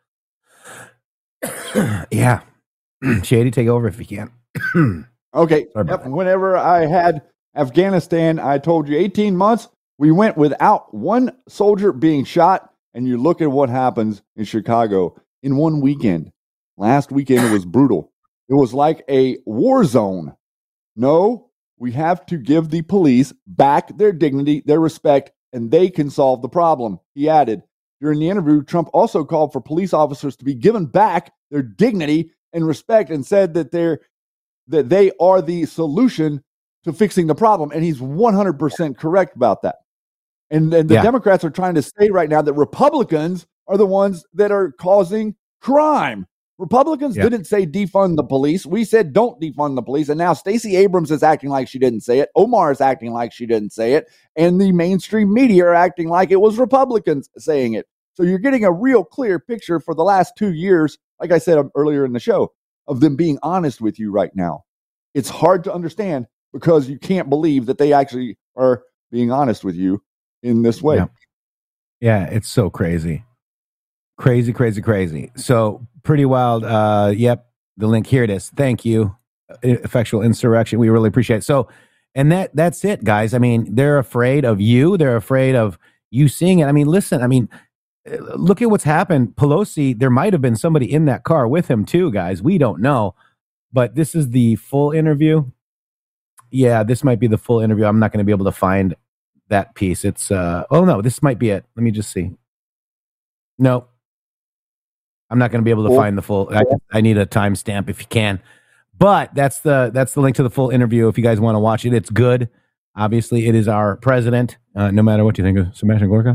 Yeah. Shady, take over if you can. Okay. Whenever I had Afghanistan, I told you 18 months. We went without one soldier being shot, and you look at what happens in Chicago in one weekend. Last weekend, it was brutal. It was like a war zone. No, we have to give the police back their dignity, their respect, and they can solve the problem, he added. During the interview, Trump also called for police officers to be given back their dignity and respect and said that they are the solution to fixing the problem. And he's 100% correct about that. And the Democrats are trying to say right now that Republicans are the ones that are causing crime. Republicans didn't say defund the police. We said don't defund the police. And now Stacey Abrams is acting like she didn't say it. Omar is acting like she didn't say it. And the mainstream media are acting like it was Republicans saying it. So you're getting a real clear picture for the last 2 years, like I said earlier in the show, of them being honest with you right now. It's hard to understand because you can't believe that they actually are being honest with you in this way. Yeah, it's so crazy. Crazy, crazy, crazy. So pretty wild. Yep, the link, here it is. Thank you. Effectual insurrection. We really appreciate it. So, and that's it, guys. I mean, they're afraid of you. They're afraid of you seeing it. I mean, listen, I mean, look at what's happened. Pelosi, there might have been somebody in that car with him too, guys. We don't know. But this is the full interview. Yeah, this might be the full interview. I'm not going to be able to find that piece. It's, oh no, this might be it. Let me just see. No, I'm not going to be able to find the full. I need a timestamp if you can. But that's the link to the full interview. If you guys want to watch it, it's good. Obviously, it is our president. No matter what you think of Sebastian Gorka.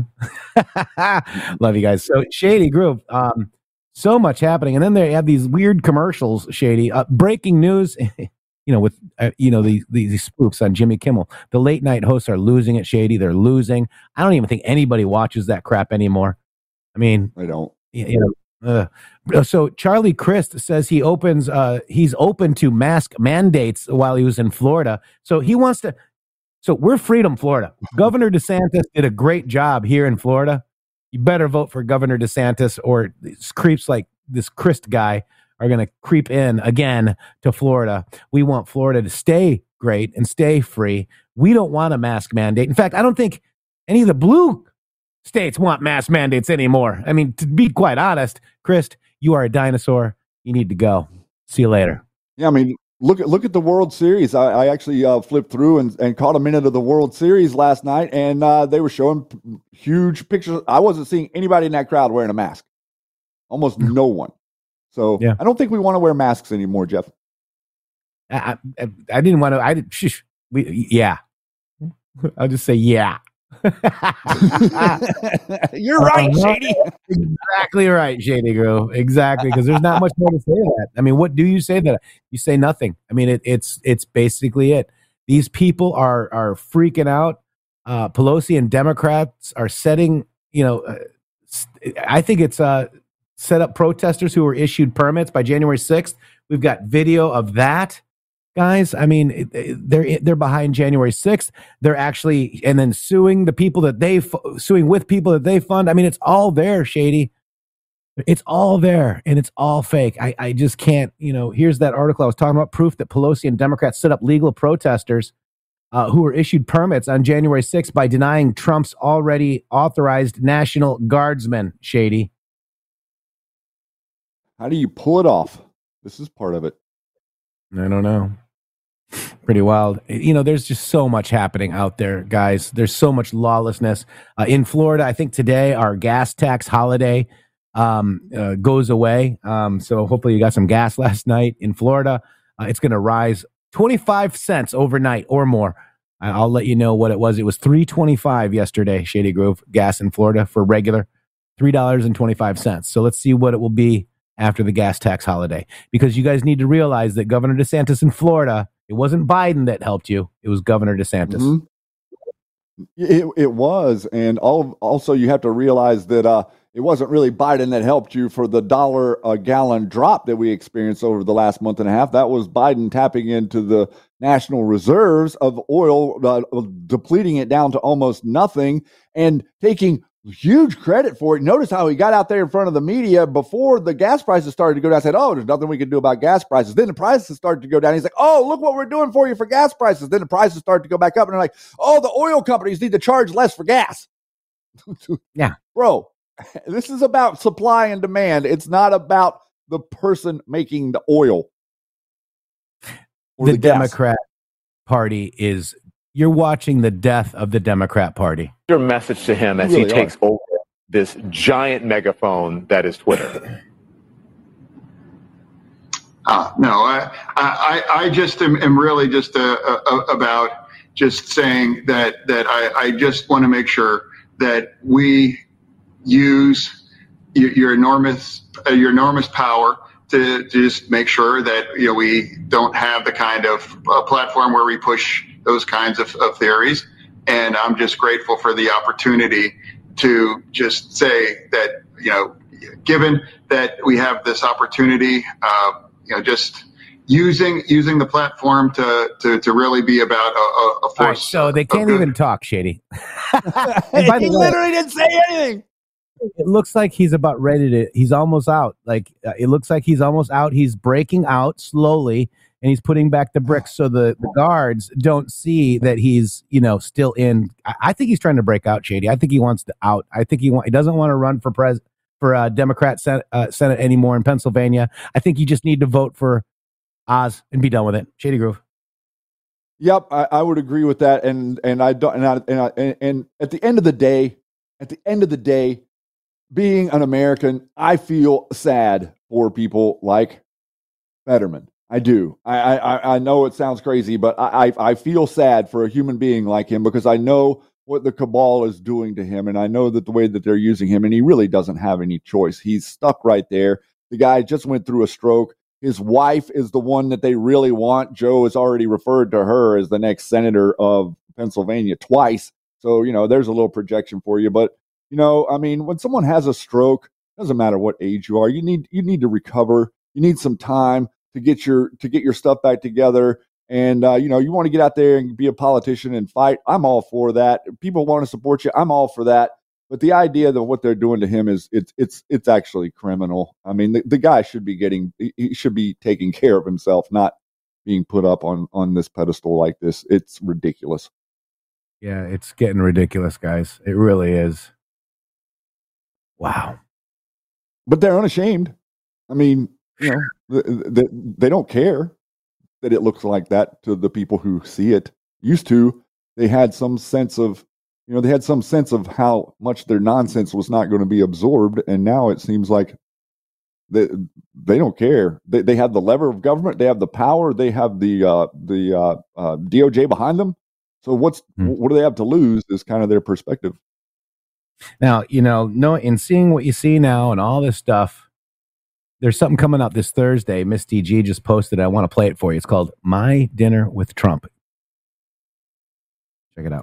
Love you guys. So Shady Groove. So much happening, and then they have these weird commercials. Shady breaking news. With these spoofs on Jimmy Kimmel. The late night hosts are losing it. Shady, they're losing. I don't even think anybody watches that crap anymore. I mean, I don't. So Charlie Crist says he's open to mask mandates while he was in Florida. So he wants to. So we're Freedom Florida. Governor DeSantis did a great job here in Florida. You better vote for Governor DeSantis, or these creeps like this Crist guy are going to creep in again to Florida. We want Florida to stay great and stay free. We don't want a mask mandate. In fact, I don't think any of the blue states want mask mandates anymore. I mean, to be quite honest, Crist, you are a dinosaur. You need to go. See you later. Yeah, I mean, look at the World Series. I actually flipped through and caught a minute of the World Series last night, and they were showing huge pictures. I wasn't seeing anybody in that crowd wearing a mask. Almost no one. So I don't think we want to wear masks anymore, Jeff. I didn't want to. Yeah. I'll just say yeah. You're right, Shady. Exactly right, Shady Grove. Exactly, because there's not much more to say to that. I mean, what do you say to that? You say nothing. I mean, it's basically it. These people are freaking out. Pelosi and Democrats are setting. I think it's set up protesters who were issued permits by January 6th. We've got video of that. Guys, I mean, they're behind January 6th. They're actually, and then suing with people that they fund. I mean, it's all there, Shady. It's all there, and it's all fake. I just can't, here's that article I was talking about, proof that Pelosi and Democrats set up legal protesters who were issued permits on January 6th by denying Trump's already authorized National Guardsmen, Shady. How do you pull it off? This is part of it. I don't know. Pretty wild. There's just so much happening out there, guys. There's so much lawlessness. In Florida, I think today our gas tax holiday goes away. So hopefully you got some gas last night in Florida. It's going to rise 25 cents overnight or more. I'll let you know what it was. It was $3.25 yesterday, Shady Grove gas in Florida for regular, $3.25. So let's see what it will be after the gas tax holiday, because you guys need to realize that Governor DeSantis in Florida, it wasn't Biden that helped you. It was Governor DeSantis. Mm-hmm. It was. And also you have to realize that it wasn't really Biden that helped you for the $1 a gallon drop that we experienced over the last month and a half. That was Biden tapping into the national reserves of oil, depleting it down to almost nothing and taking huge credit for it. Notice how he got out there in front of the media before the gas prices started to go down. Said, "Oh, there's nothing we can do about gas prices." Then the prices started to go down. He's like, "Oh, look what we're doing for you for gas prices." Then the prices started to go back up, and they're like, "Oh, the oil companies need to charge less for gas." Yeah, bro, this is about supply and demand. It's not about the person making the oil. The Democrat Party is. You're watching the death of the Democrat Party. Your message to him as he takes over this giant megaphone that is Twitter. No, I just am really just about just saying that I just want to make sure that we use your enormous power to just make sure that we don't have the kind of platform where we push those kinds of theories. And I'm just grateful for the opportunity to just say that, given that we have this opportunity, just using the platform to really be about a force. All right, so they can't even talk, Shady. He literally didn't say anything. It looks like he's about ready to, he's almost out. It looks like he's almost out. He's breaking out slowly. And he's putting back the bricks so the guards don't see that he's, still in. I think he's trying to break out, Shady. I think he wants to out. I think he doesn't want to run for Democrat Senate anymore in Pennsylvania. I think you just need to vote for Oz and be done with it. Shady Grove. Yep, I would agree with that. And I don't. And at the end of the day, being an American, I feel sad for people like Fetterman. I do. I know it sounds crazy, but I feel sad for a human being like him because I know what the cabal is doing to him, and I know that the way that they're using him, and he really doesn't have any choice. He's stuck right there. The guy just went through a stroke. His wife is the one that they really want. Joe has already referred to her as the next senator of Pennsylvania twice. So, there's a little projection for you. But, when someone has a stroke, doesn't matter what age you are, you need to recover. You need some time to get your stuff back together. And, you want to get out there and be a politician and fight. I'm all for that. People want to support you. I'm all for that. But the idea that what they're doing to him is it's actually criminal. I mean, the guy should be taking care of himself, not being put up on this pedestal like this. It's ridiculous. Yeah, it's getting ridiculous, guys. It really is. Wow. But they're unashamed. I mean, they don't care that it looks like that to the people who see it. Used to, they had some sense of how much their nonsense was not going to be absorbed, and now it seems like they don't care. They have the lever of government, they have the power, they have the DOJ behind them. So what do they have to lose is kind of their perspective. Now, in seeing what you see now and all this stuff, there's something coming out this Thursday. Miss DG just posted. I want to play it for you. It's called My Dinner with Trump. Check it out.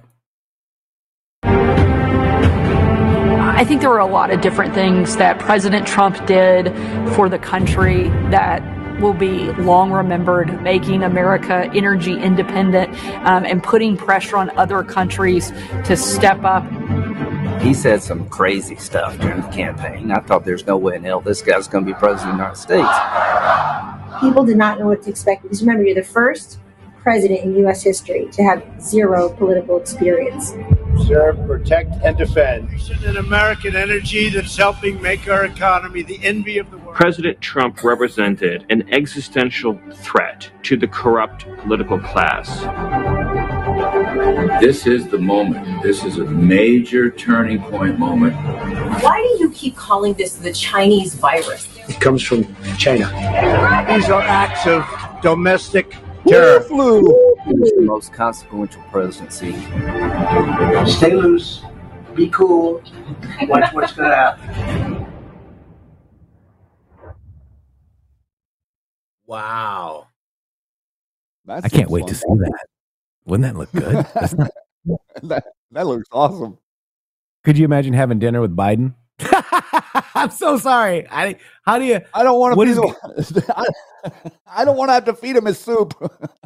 I think there were a lot of different things that President Trump did for the country that will be long remembered, making America energy independent and putting pressure on other countries to step up. He said some crazy stuff during the campaign. I thought there's no way in hell this guy's going to be president of the United States. People did not know what to expect because remember, you're the first president in U.S. history to have zero political experience. Serve, protect, and defend. An American energy that's helping make our economy the envy of the world. President Trump represented an existential threat to the corrupt political class. This is the moment. This is a major turning point moment. Why do you keep calling this the Chinese virus? It comes from China. These are acts of domestic terror. It was the most consequential presidency. Stay loose. Be cool. Watch what's going to happen. Wow. I can't wait to see that. Wouldn't that look good? that looks awesome. Could you imagine having dinner with Biden? I'm so sorry. How do you? I don't want to. I don't want to have to feed him his soup.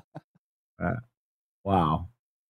Wow.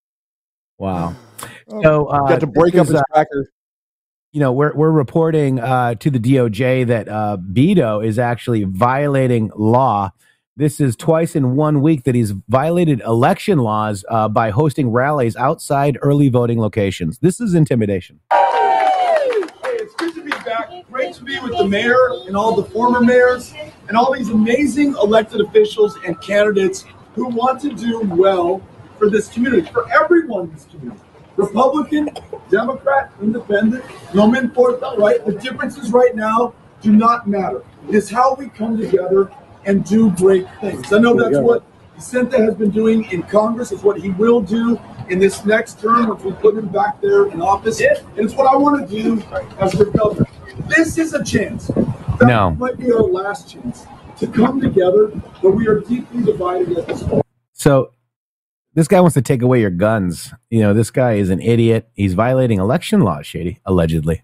So got to break up his cracker. We're reporting to the DOJ that Beto is actually violating law. This is twice in 1 week that he's violated election laws by hosting rallies outside early voting locations. This is intimidation. Hey, it's good to be back. Great to be with the mayor and all the former mayors and all these amazing elected officials and candidates who want to do well for this community, for everyone in this community. Republican, Democrat, Independent, no men for it, right? The differences right now do not matter. It is how we come together and do great things. I know that's what Vicente has been doing in Congress. It's what he will do in this next term once we put him back there in office. And it's what I want to do as the governor. This is a chance. That might be our last chance to come together, but we are deeply divided at this point. So this guy wants to take away your guns. This guy is an idiot. He's violating election laws, Shady, allegedly.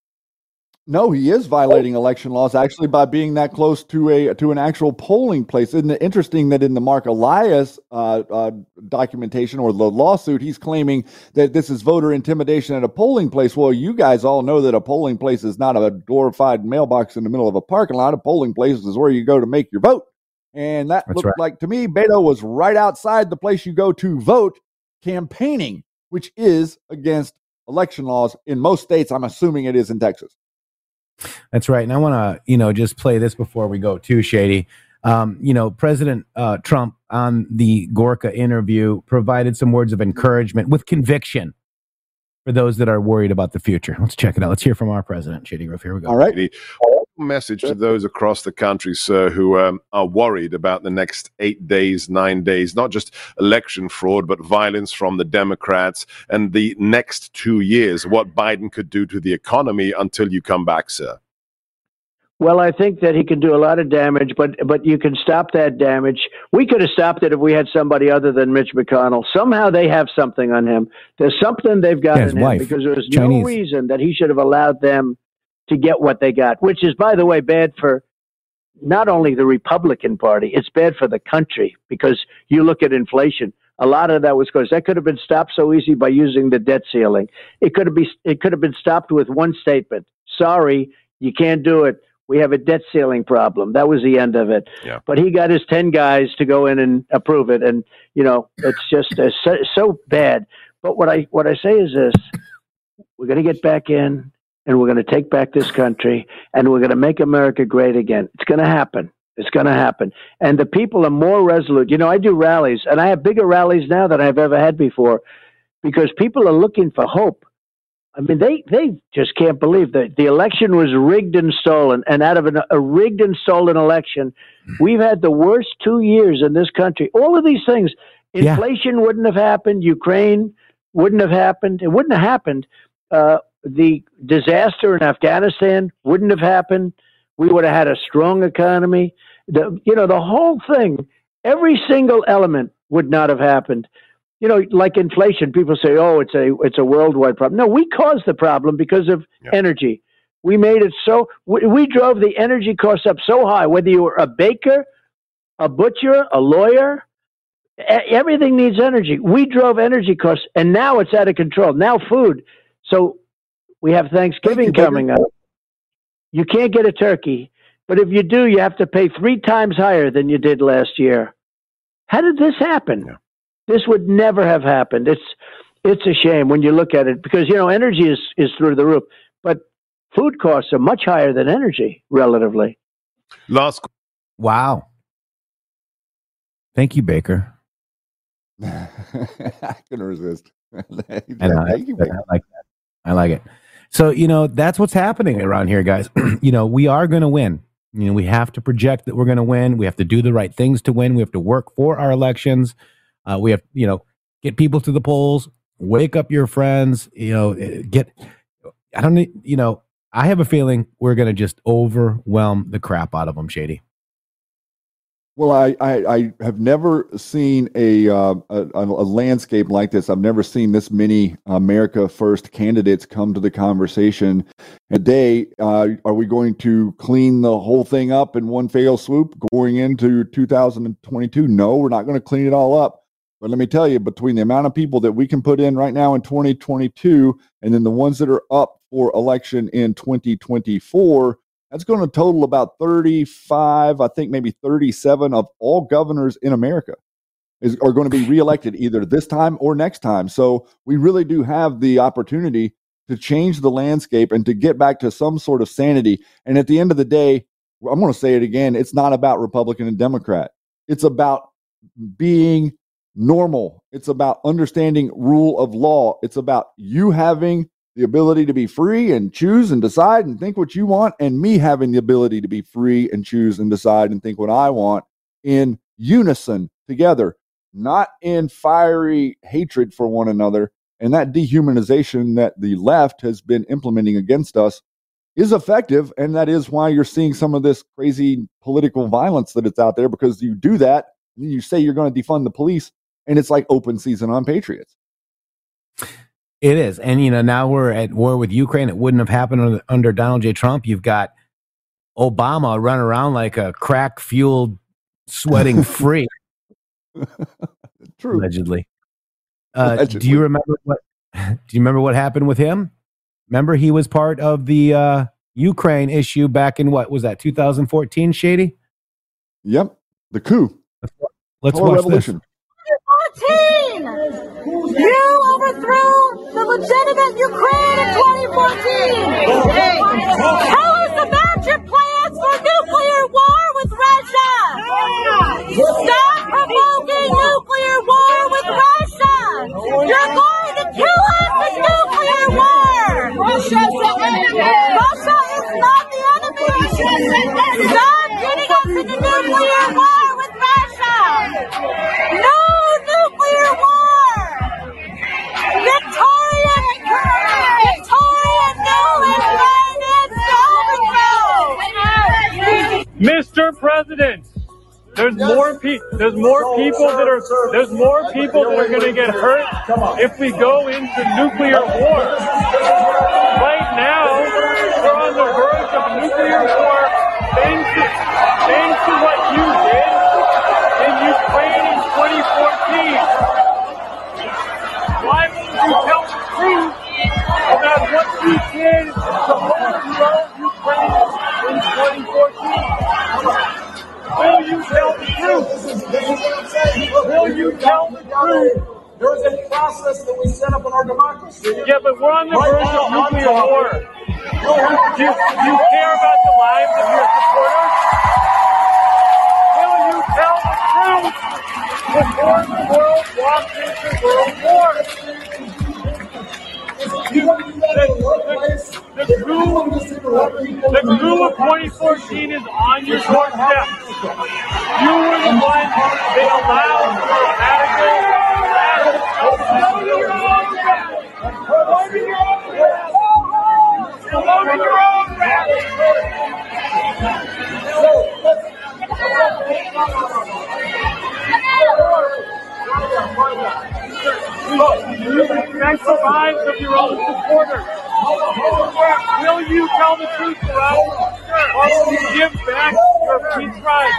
No, he is violating election laws actually by being that close to an actual polling place. Isn't it interesting that in the Mark Elias documentation or the lawsuit, he's claiming that this is voter intimidation at a polling place? Well, you guys all know that a polling place is not a glorified mailbox in the middle of a parking lot. A polling place is where you go to make your vote. And that looked like, to me, Beto was right outside the place you go to vote, campaigning, which is against election laws in most states. I'm assuming it is in Texas. That's right. And I want to, just play this before we go too, Shady. President Trump on the Gorka interview provided some words of encouragement with conviction for those that are worried about the future. Let's check it out. Let's hear from our president, Shady Roof. Here we go. All right. Message to those across the country, sir, who are worried about the next 8 days, 9 days, not just election fraud, but violence from the Democrats and the next 2 years, what Biden could do to the economy until you come back, sir? Well, I think that he can do a lot of damage, but you can stop that damage. We could have stopped it if we had somebody other than Mitch McConnell. Somehow they have something on him. There's something they've got in him because there's no reason that he should have allowed them to get what they got, which is, by the way, bad for not only the Republican Party, it's bad for the country because you look at inflation. A lot of that was because that could have been stopped so easy by using the debt ceiling. It could have been stopped with one statement. Sorry, you can't do it. We have a debt ceiling problem. That was the end of it. Yeah. But he got his 10 guys to go in and approve it. And, it's just so bad. But what I say is this, we're going to get back in and we're going to take back this country and we're going to make America great again. It's going to happen. It's going to happen. And the people are more resolute. You know, I do rallies, and I have bigger rallies now than I've ever had before because people are looking for hope. I mean, they just can't believe that the election was rigged and stolen. And out of a rigged and stolen election, we've had the worst 2 years in this country. All of these things, inflation wouldn't have happened. Ukraine wouldn't have happened. It wouldn't have happened. The disaster in Afghanistan wouldn't have happened. We would have had a strong economy. The whole thing, every single element would not have happened. You know, like inflation, people say, "Oh, it's a worldwide problem." No, we caused the problem because of energy. We made it so we drove the energy costs up so high. Whether you were a baker, a butcher, a lawyer, everything needs energy. We drove energy costs, and now it's out of control. Now food. So we have Thanksgiving coming up. You can't get a turkey, but if you do, you have to pay 3 times higher than you did last year. How did this happen? Yeah. This would never have happened. It's a shame when you look at it because, you know, energy is through the roof, but food costs are much higher than energy relatively. Wow. Thank you, Baker. I couldn't resist. I like it. So, you know, that's what's happening around here, guys. You know, we are going to win. You know, we have to project that we're going to win. We have to do the right things to win. We have to work for our elections. We have, you know, get people to the polls, wake up your friends, you know, I have a feeling we're going to just overwhelm the crap out of them, Shady. Well, I have never seen a landscape like this. I've never seen this many America First candidates come to the conversation. Today, are we going to clean the whole thing up in one fell swoop going into 2022? No, we're not going to clean it all up. But let me tell you, between the amount of people that we can put in right now in 2022 and then the ones that are up for election in 2024, that's going to total about 35, I think maybe 37 of all governors in America are going to be reelected either this time or next time. So we really do have the opportunity to change the landscape and to get back to some sort of sanity. And at the end of the day, I'm going to say it again, it's not about Republican and Democrat. It's about being normal. It's about understanding rule of law. It's about you having the ability to be free and choose and decide and think what you want, and me having the ability to be free and choose and decide and think what I want in unison together, not in fiery hatred for one another. And that dehumanization that the left has been implementing against us is effective, and that is why you're seeing some of this crazy political violence that it's out there, because you do that, and you say you're going to defund the police, and it's like open season on patriots. It is. And, you know, now we're at war with Ukraine. It wouldn't have happened under Donald J. Trump. You've got Obama running around like a crack-fueled, sweating freak. True. Allegedly. Do you remember what happened with him? Remember, he was part of the Ukraine issue back in, what was that, 2014, Shady? Yep. The coup. Let's watch revolution. This. 2014! You overthrew the legitimate Ukraine in 2014! Tell us about your plans for nuclear war with Russia! Stop provoking nuclear war with Russia! You're going to kill us with nuclear war! Russia's the enemy! Russia is not the enemy! Stop getting us into nuclear war with Russia! No nuclear war! Victorian, no independence, overthrow! Mr. President, there's more people that are going to get hurt if we go into nuclear war. Right now, we're on the verge of nuclear war thanks to what you did in Ukraine in 2014. Why won't you tell the truth about what you did to overthrow Ukraine in 2014? Will you tell the truth? Will you tell the truth? There is a process that we set up in our democracy. Yeah, but we're on the verge of nuclear war. Do you care about the lives of your supporters? walked into world war. The coup of 2014 is on your doorstep. You were the one that allowed for radical. You respect the lives of your own supporters. Will you tell the truth to us, or will you give back your peace rights?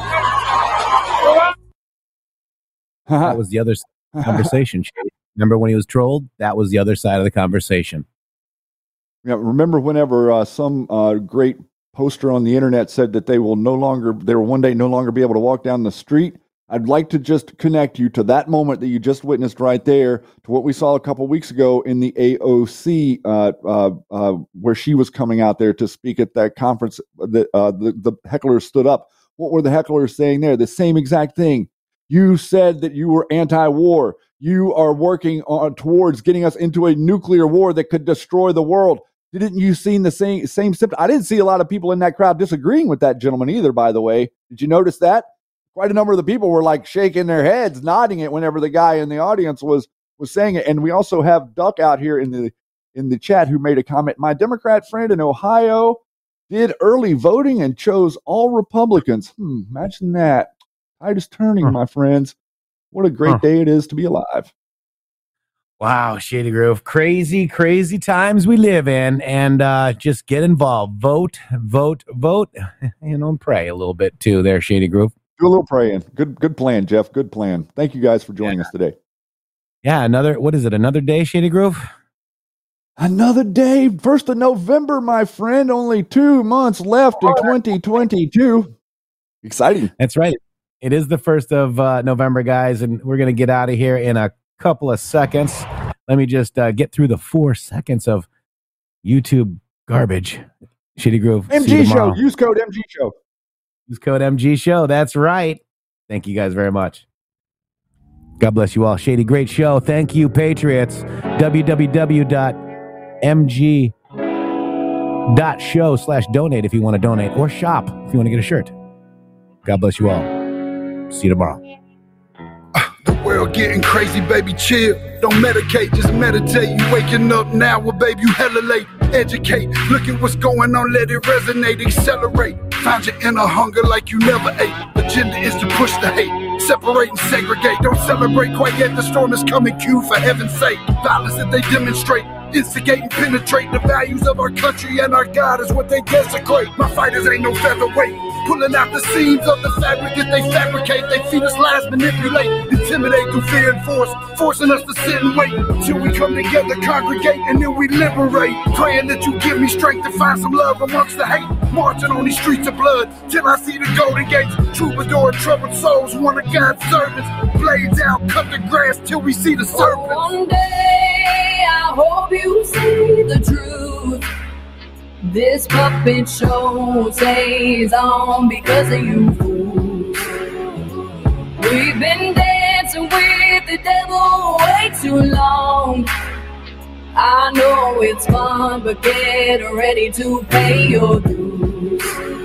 That was the other conversation. Remember when he was trolled? That was the other side of the conversation. Yeah, remember whenever some great poster on the internet said that they will one day no longer be able to walk down the street? I'd like to just connect you to that moment that you just witnessed right there, to what we saw a couple weeks ago in the AOC, where she was coming out there to speak at that conference. The hecklers stood up. What were the hecklers saying there? The same exact thing. You said that you were anti-war. You are working towards getting us into a nuclear war that could destroy the world. Didn't you see the same symptom? I didn't see a lot of people in that crowd disagreeing with that gentleman either, by the way. Did you notice that? Quite a number of the people were like shaking their heads, nodding it whenever the guy in the audience was saying it. And we also have Duck out here in the chat who made a comment. My Democrat friend in Ohio did early voting and chose all Republicans. Imagine that. Tide is turning, my friends. What a great day it is to be alive. Wow, Shady Groove. Crazy, crazy times we live in. And just get involved. Vote, and pray a little bit too there, Shady Groove. Do a little praying. Good plan, Jeff. Good plan. Thank you guys for joining us today. Yeah, another day, Shady Groove? Another day. 1st of November, my friend. Only 2 months left in 2022. Exciting. That's right. It is the 1st of November, guys, and we're going to get out of here in a couple of seconds. Let me just get through the 4 seconds of YouTube garbage. Shady Groove. MG Show. Use code MG Show. Use code MG Show. That's right. Thank you guys very much. God bless you all. Shady, great show. Thank you, Patriots. www.mg.show/donate if you want to donate, or shop if you want to get a shirt. God bless you all. See you tomorrow. The world getting crazy, baby, chill. Don't medicate, just meditate. You waking up now, well, baby, you hella late. Educate, look at what's going on, let it resonate, accelerate. Find your inner hunger like you never ate. Agenda is to push the hate, separate and segregate. Don't celebrate quite yet, the storm is coming, Q, for heaven's sake. Violence that they demonstrate, instigate and penetrate. The values of our country and our God is what they desecrate. My fighters ain't no featherweight, pulling out the seams of the fabric that they fabricate. They feed us lies, manipulate, intimidate through fear and force, forcing us to sit and wait till we come together, congregate, and then we liberate. Praying that you give me strength to find some love amongst the hate. Marching on these streets of blood till I see the golden gates. Troubadour, troubled souls, one of God's servants. Blades out, cut the grass till we see the serpent. One day I hope you see the truth. This puppet show stays on because of you fools. We've been dancing with the devil way too long. I know it's fun, but get ready to pay your dues.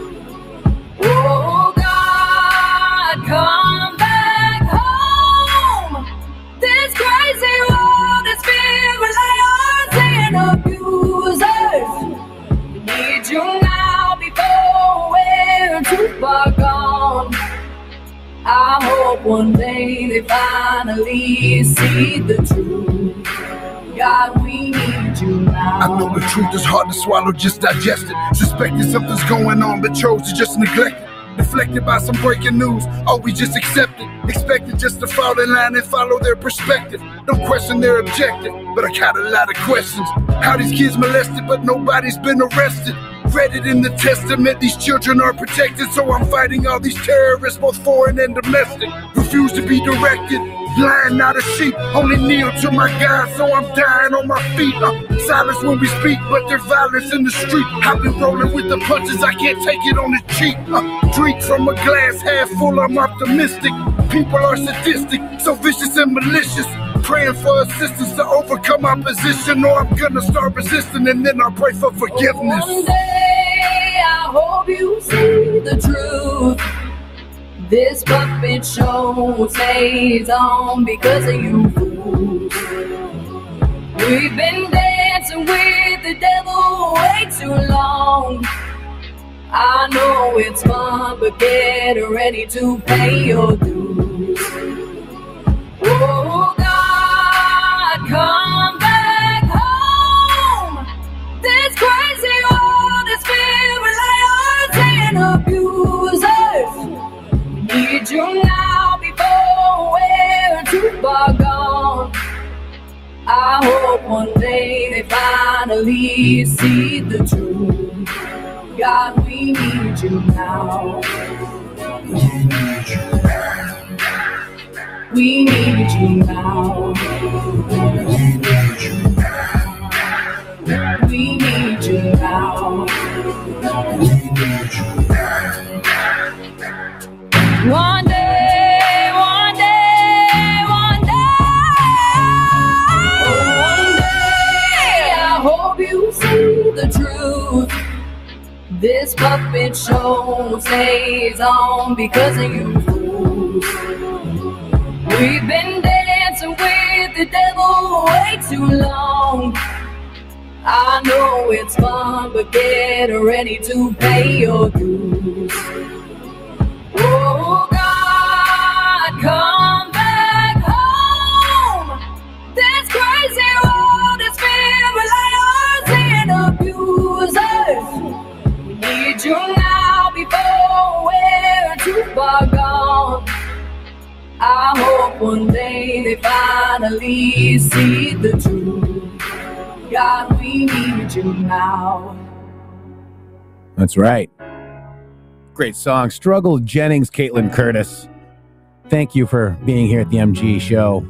Oh God, come back home. This crazy world is filled with liars and abusers. We need you now before we're too far gone. I hope one day they finally see the truth. God, we need you now. I know the truth is hard to swallow, just digest it. Suspected something's going on, but chose to just neglect it. Deflected by some breaking news, or we just accept it. Expected just to fall in line and follow their perspective. Don't question their objective, but I got a lot of questions. How these kids molested, but nobody's been arrested. Read it in the testament, these children are protected. So I'm fighting all these terrorists, both foreign and domestic. Refuse to be directed, Lion, not a sheep, only kneel to my God, so I'm dying on my feet. Silence when we speak, but there's violence in the street. I've been rolling with the punches, I can't take it on the cheap. Drink from a glass half full, I'm optimistic. People are sadistic, so vicious and malicious. Praying for assistance to overcome opposition, or I'm gonna start resisting, and then I'll pray for forgiveness. One day I hope you see the truth. This puppet show stays on because of you fools. We've been dancing with the devil way too long. I know it's fun, but get ready to pay your dues. Oh God, come back home. This crazy world is filled with liars and abusers. Need you now before we're too far gone. I hope one day they finally see the truth. God, we need you now. We need you now. We need you now. One day, one day, one day, I hope you see the truth. This puppet show stays on because of you fools. We've been dancing with the devil way too long. I know it's fun, but get ready to pay your dues. Oh God, come back home. This crazy world is filled with liars and abusers. We need you now before we're too far gone. I hope one day they finally see the truth. God, we need you now. That's right. Great song. Struggle Jennings, Caitlin Curtis. Thank you for being here at the MG Show.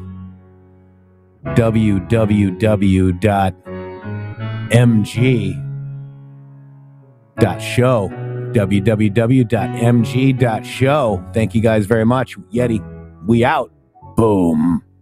www.mg.show. www.mg.show. Thank you guys very much. Yeti, we out. Boom.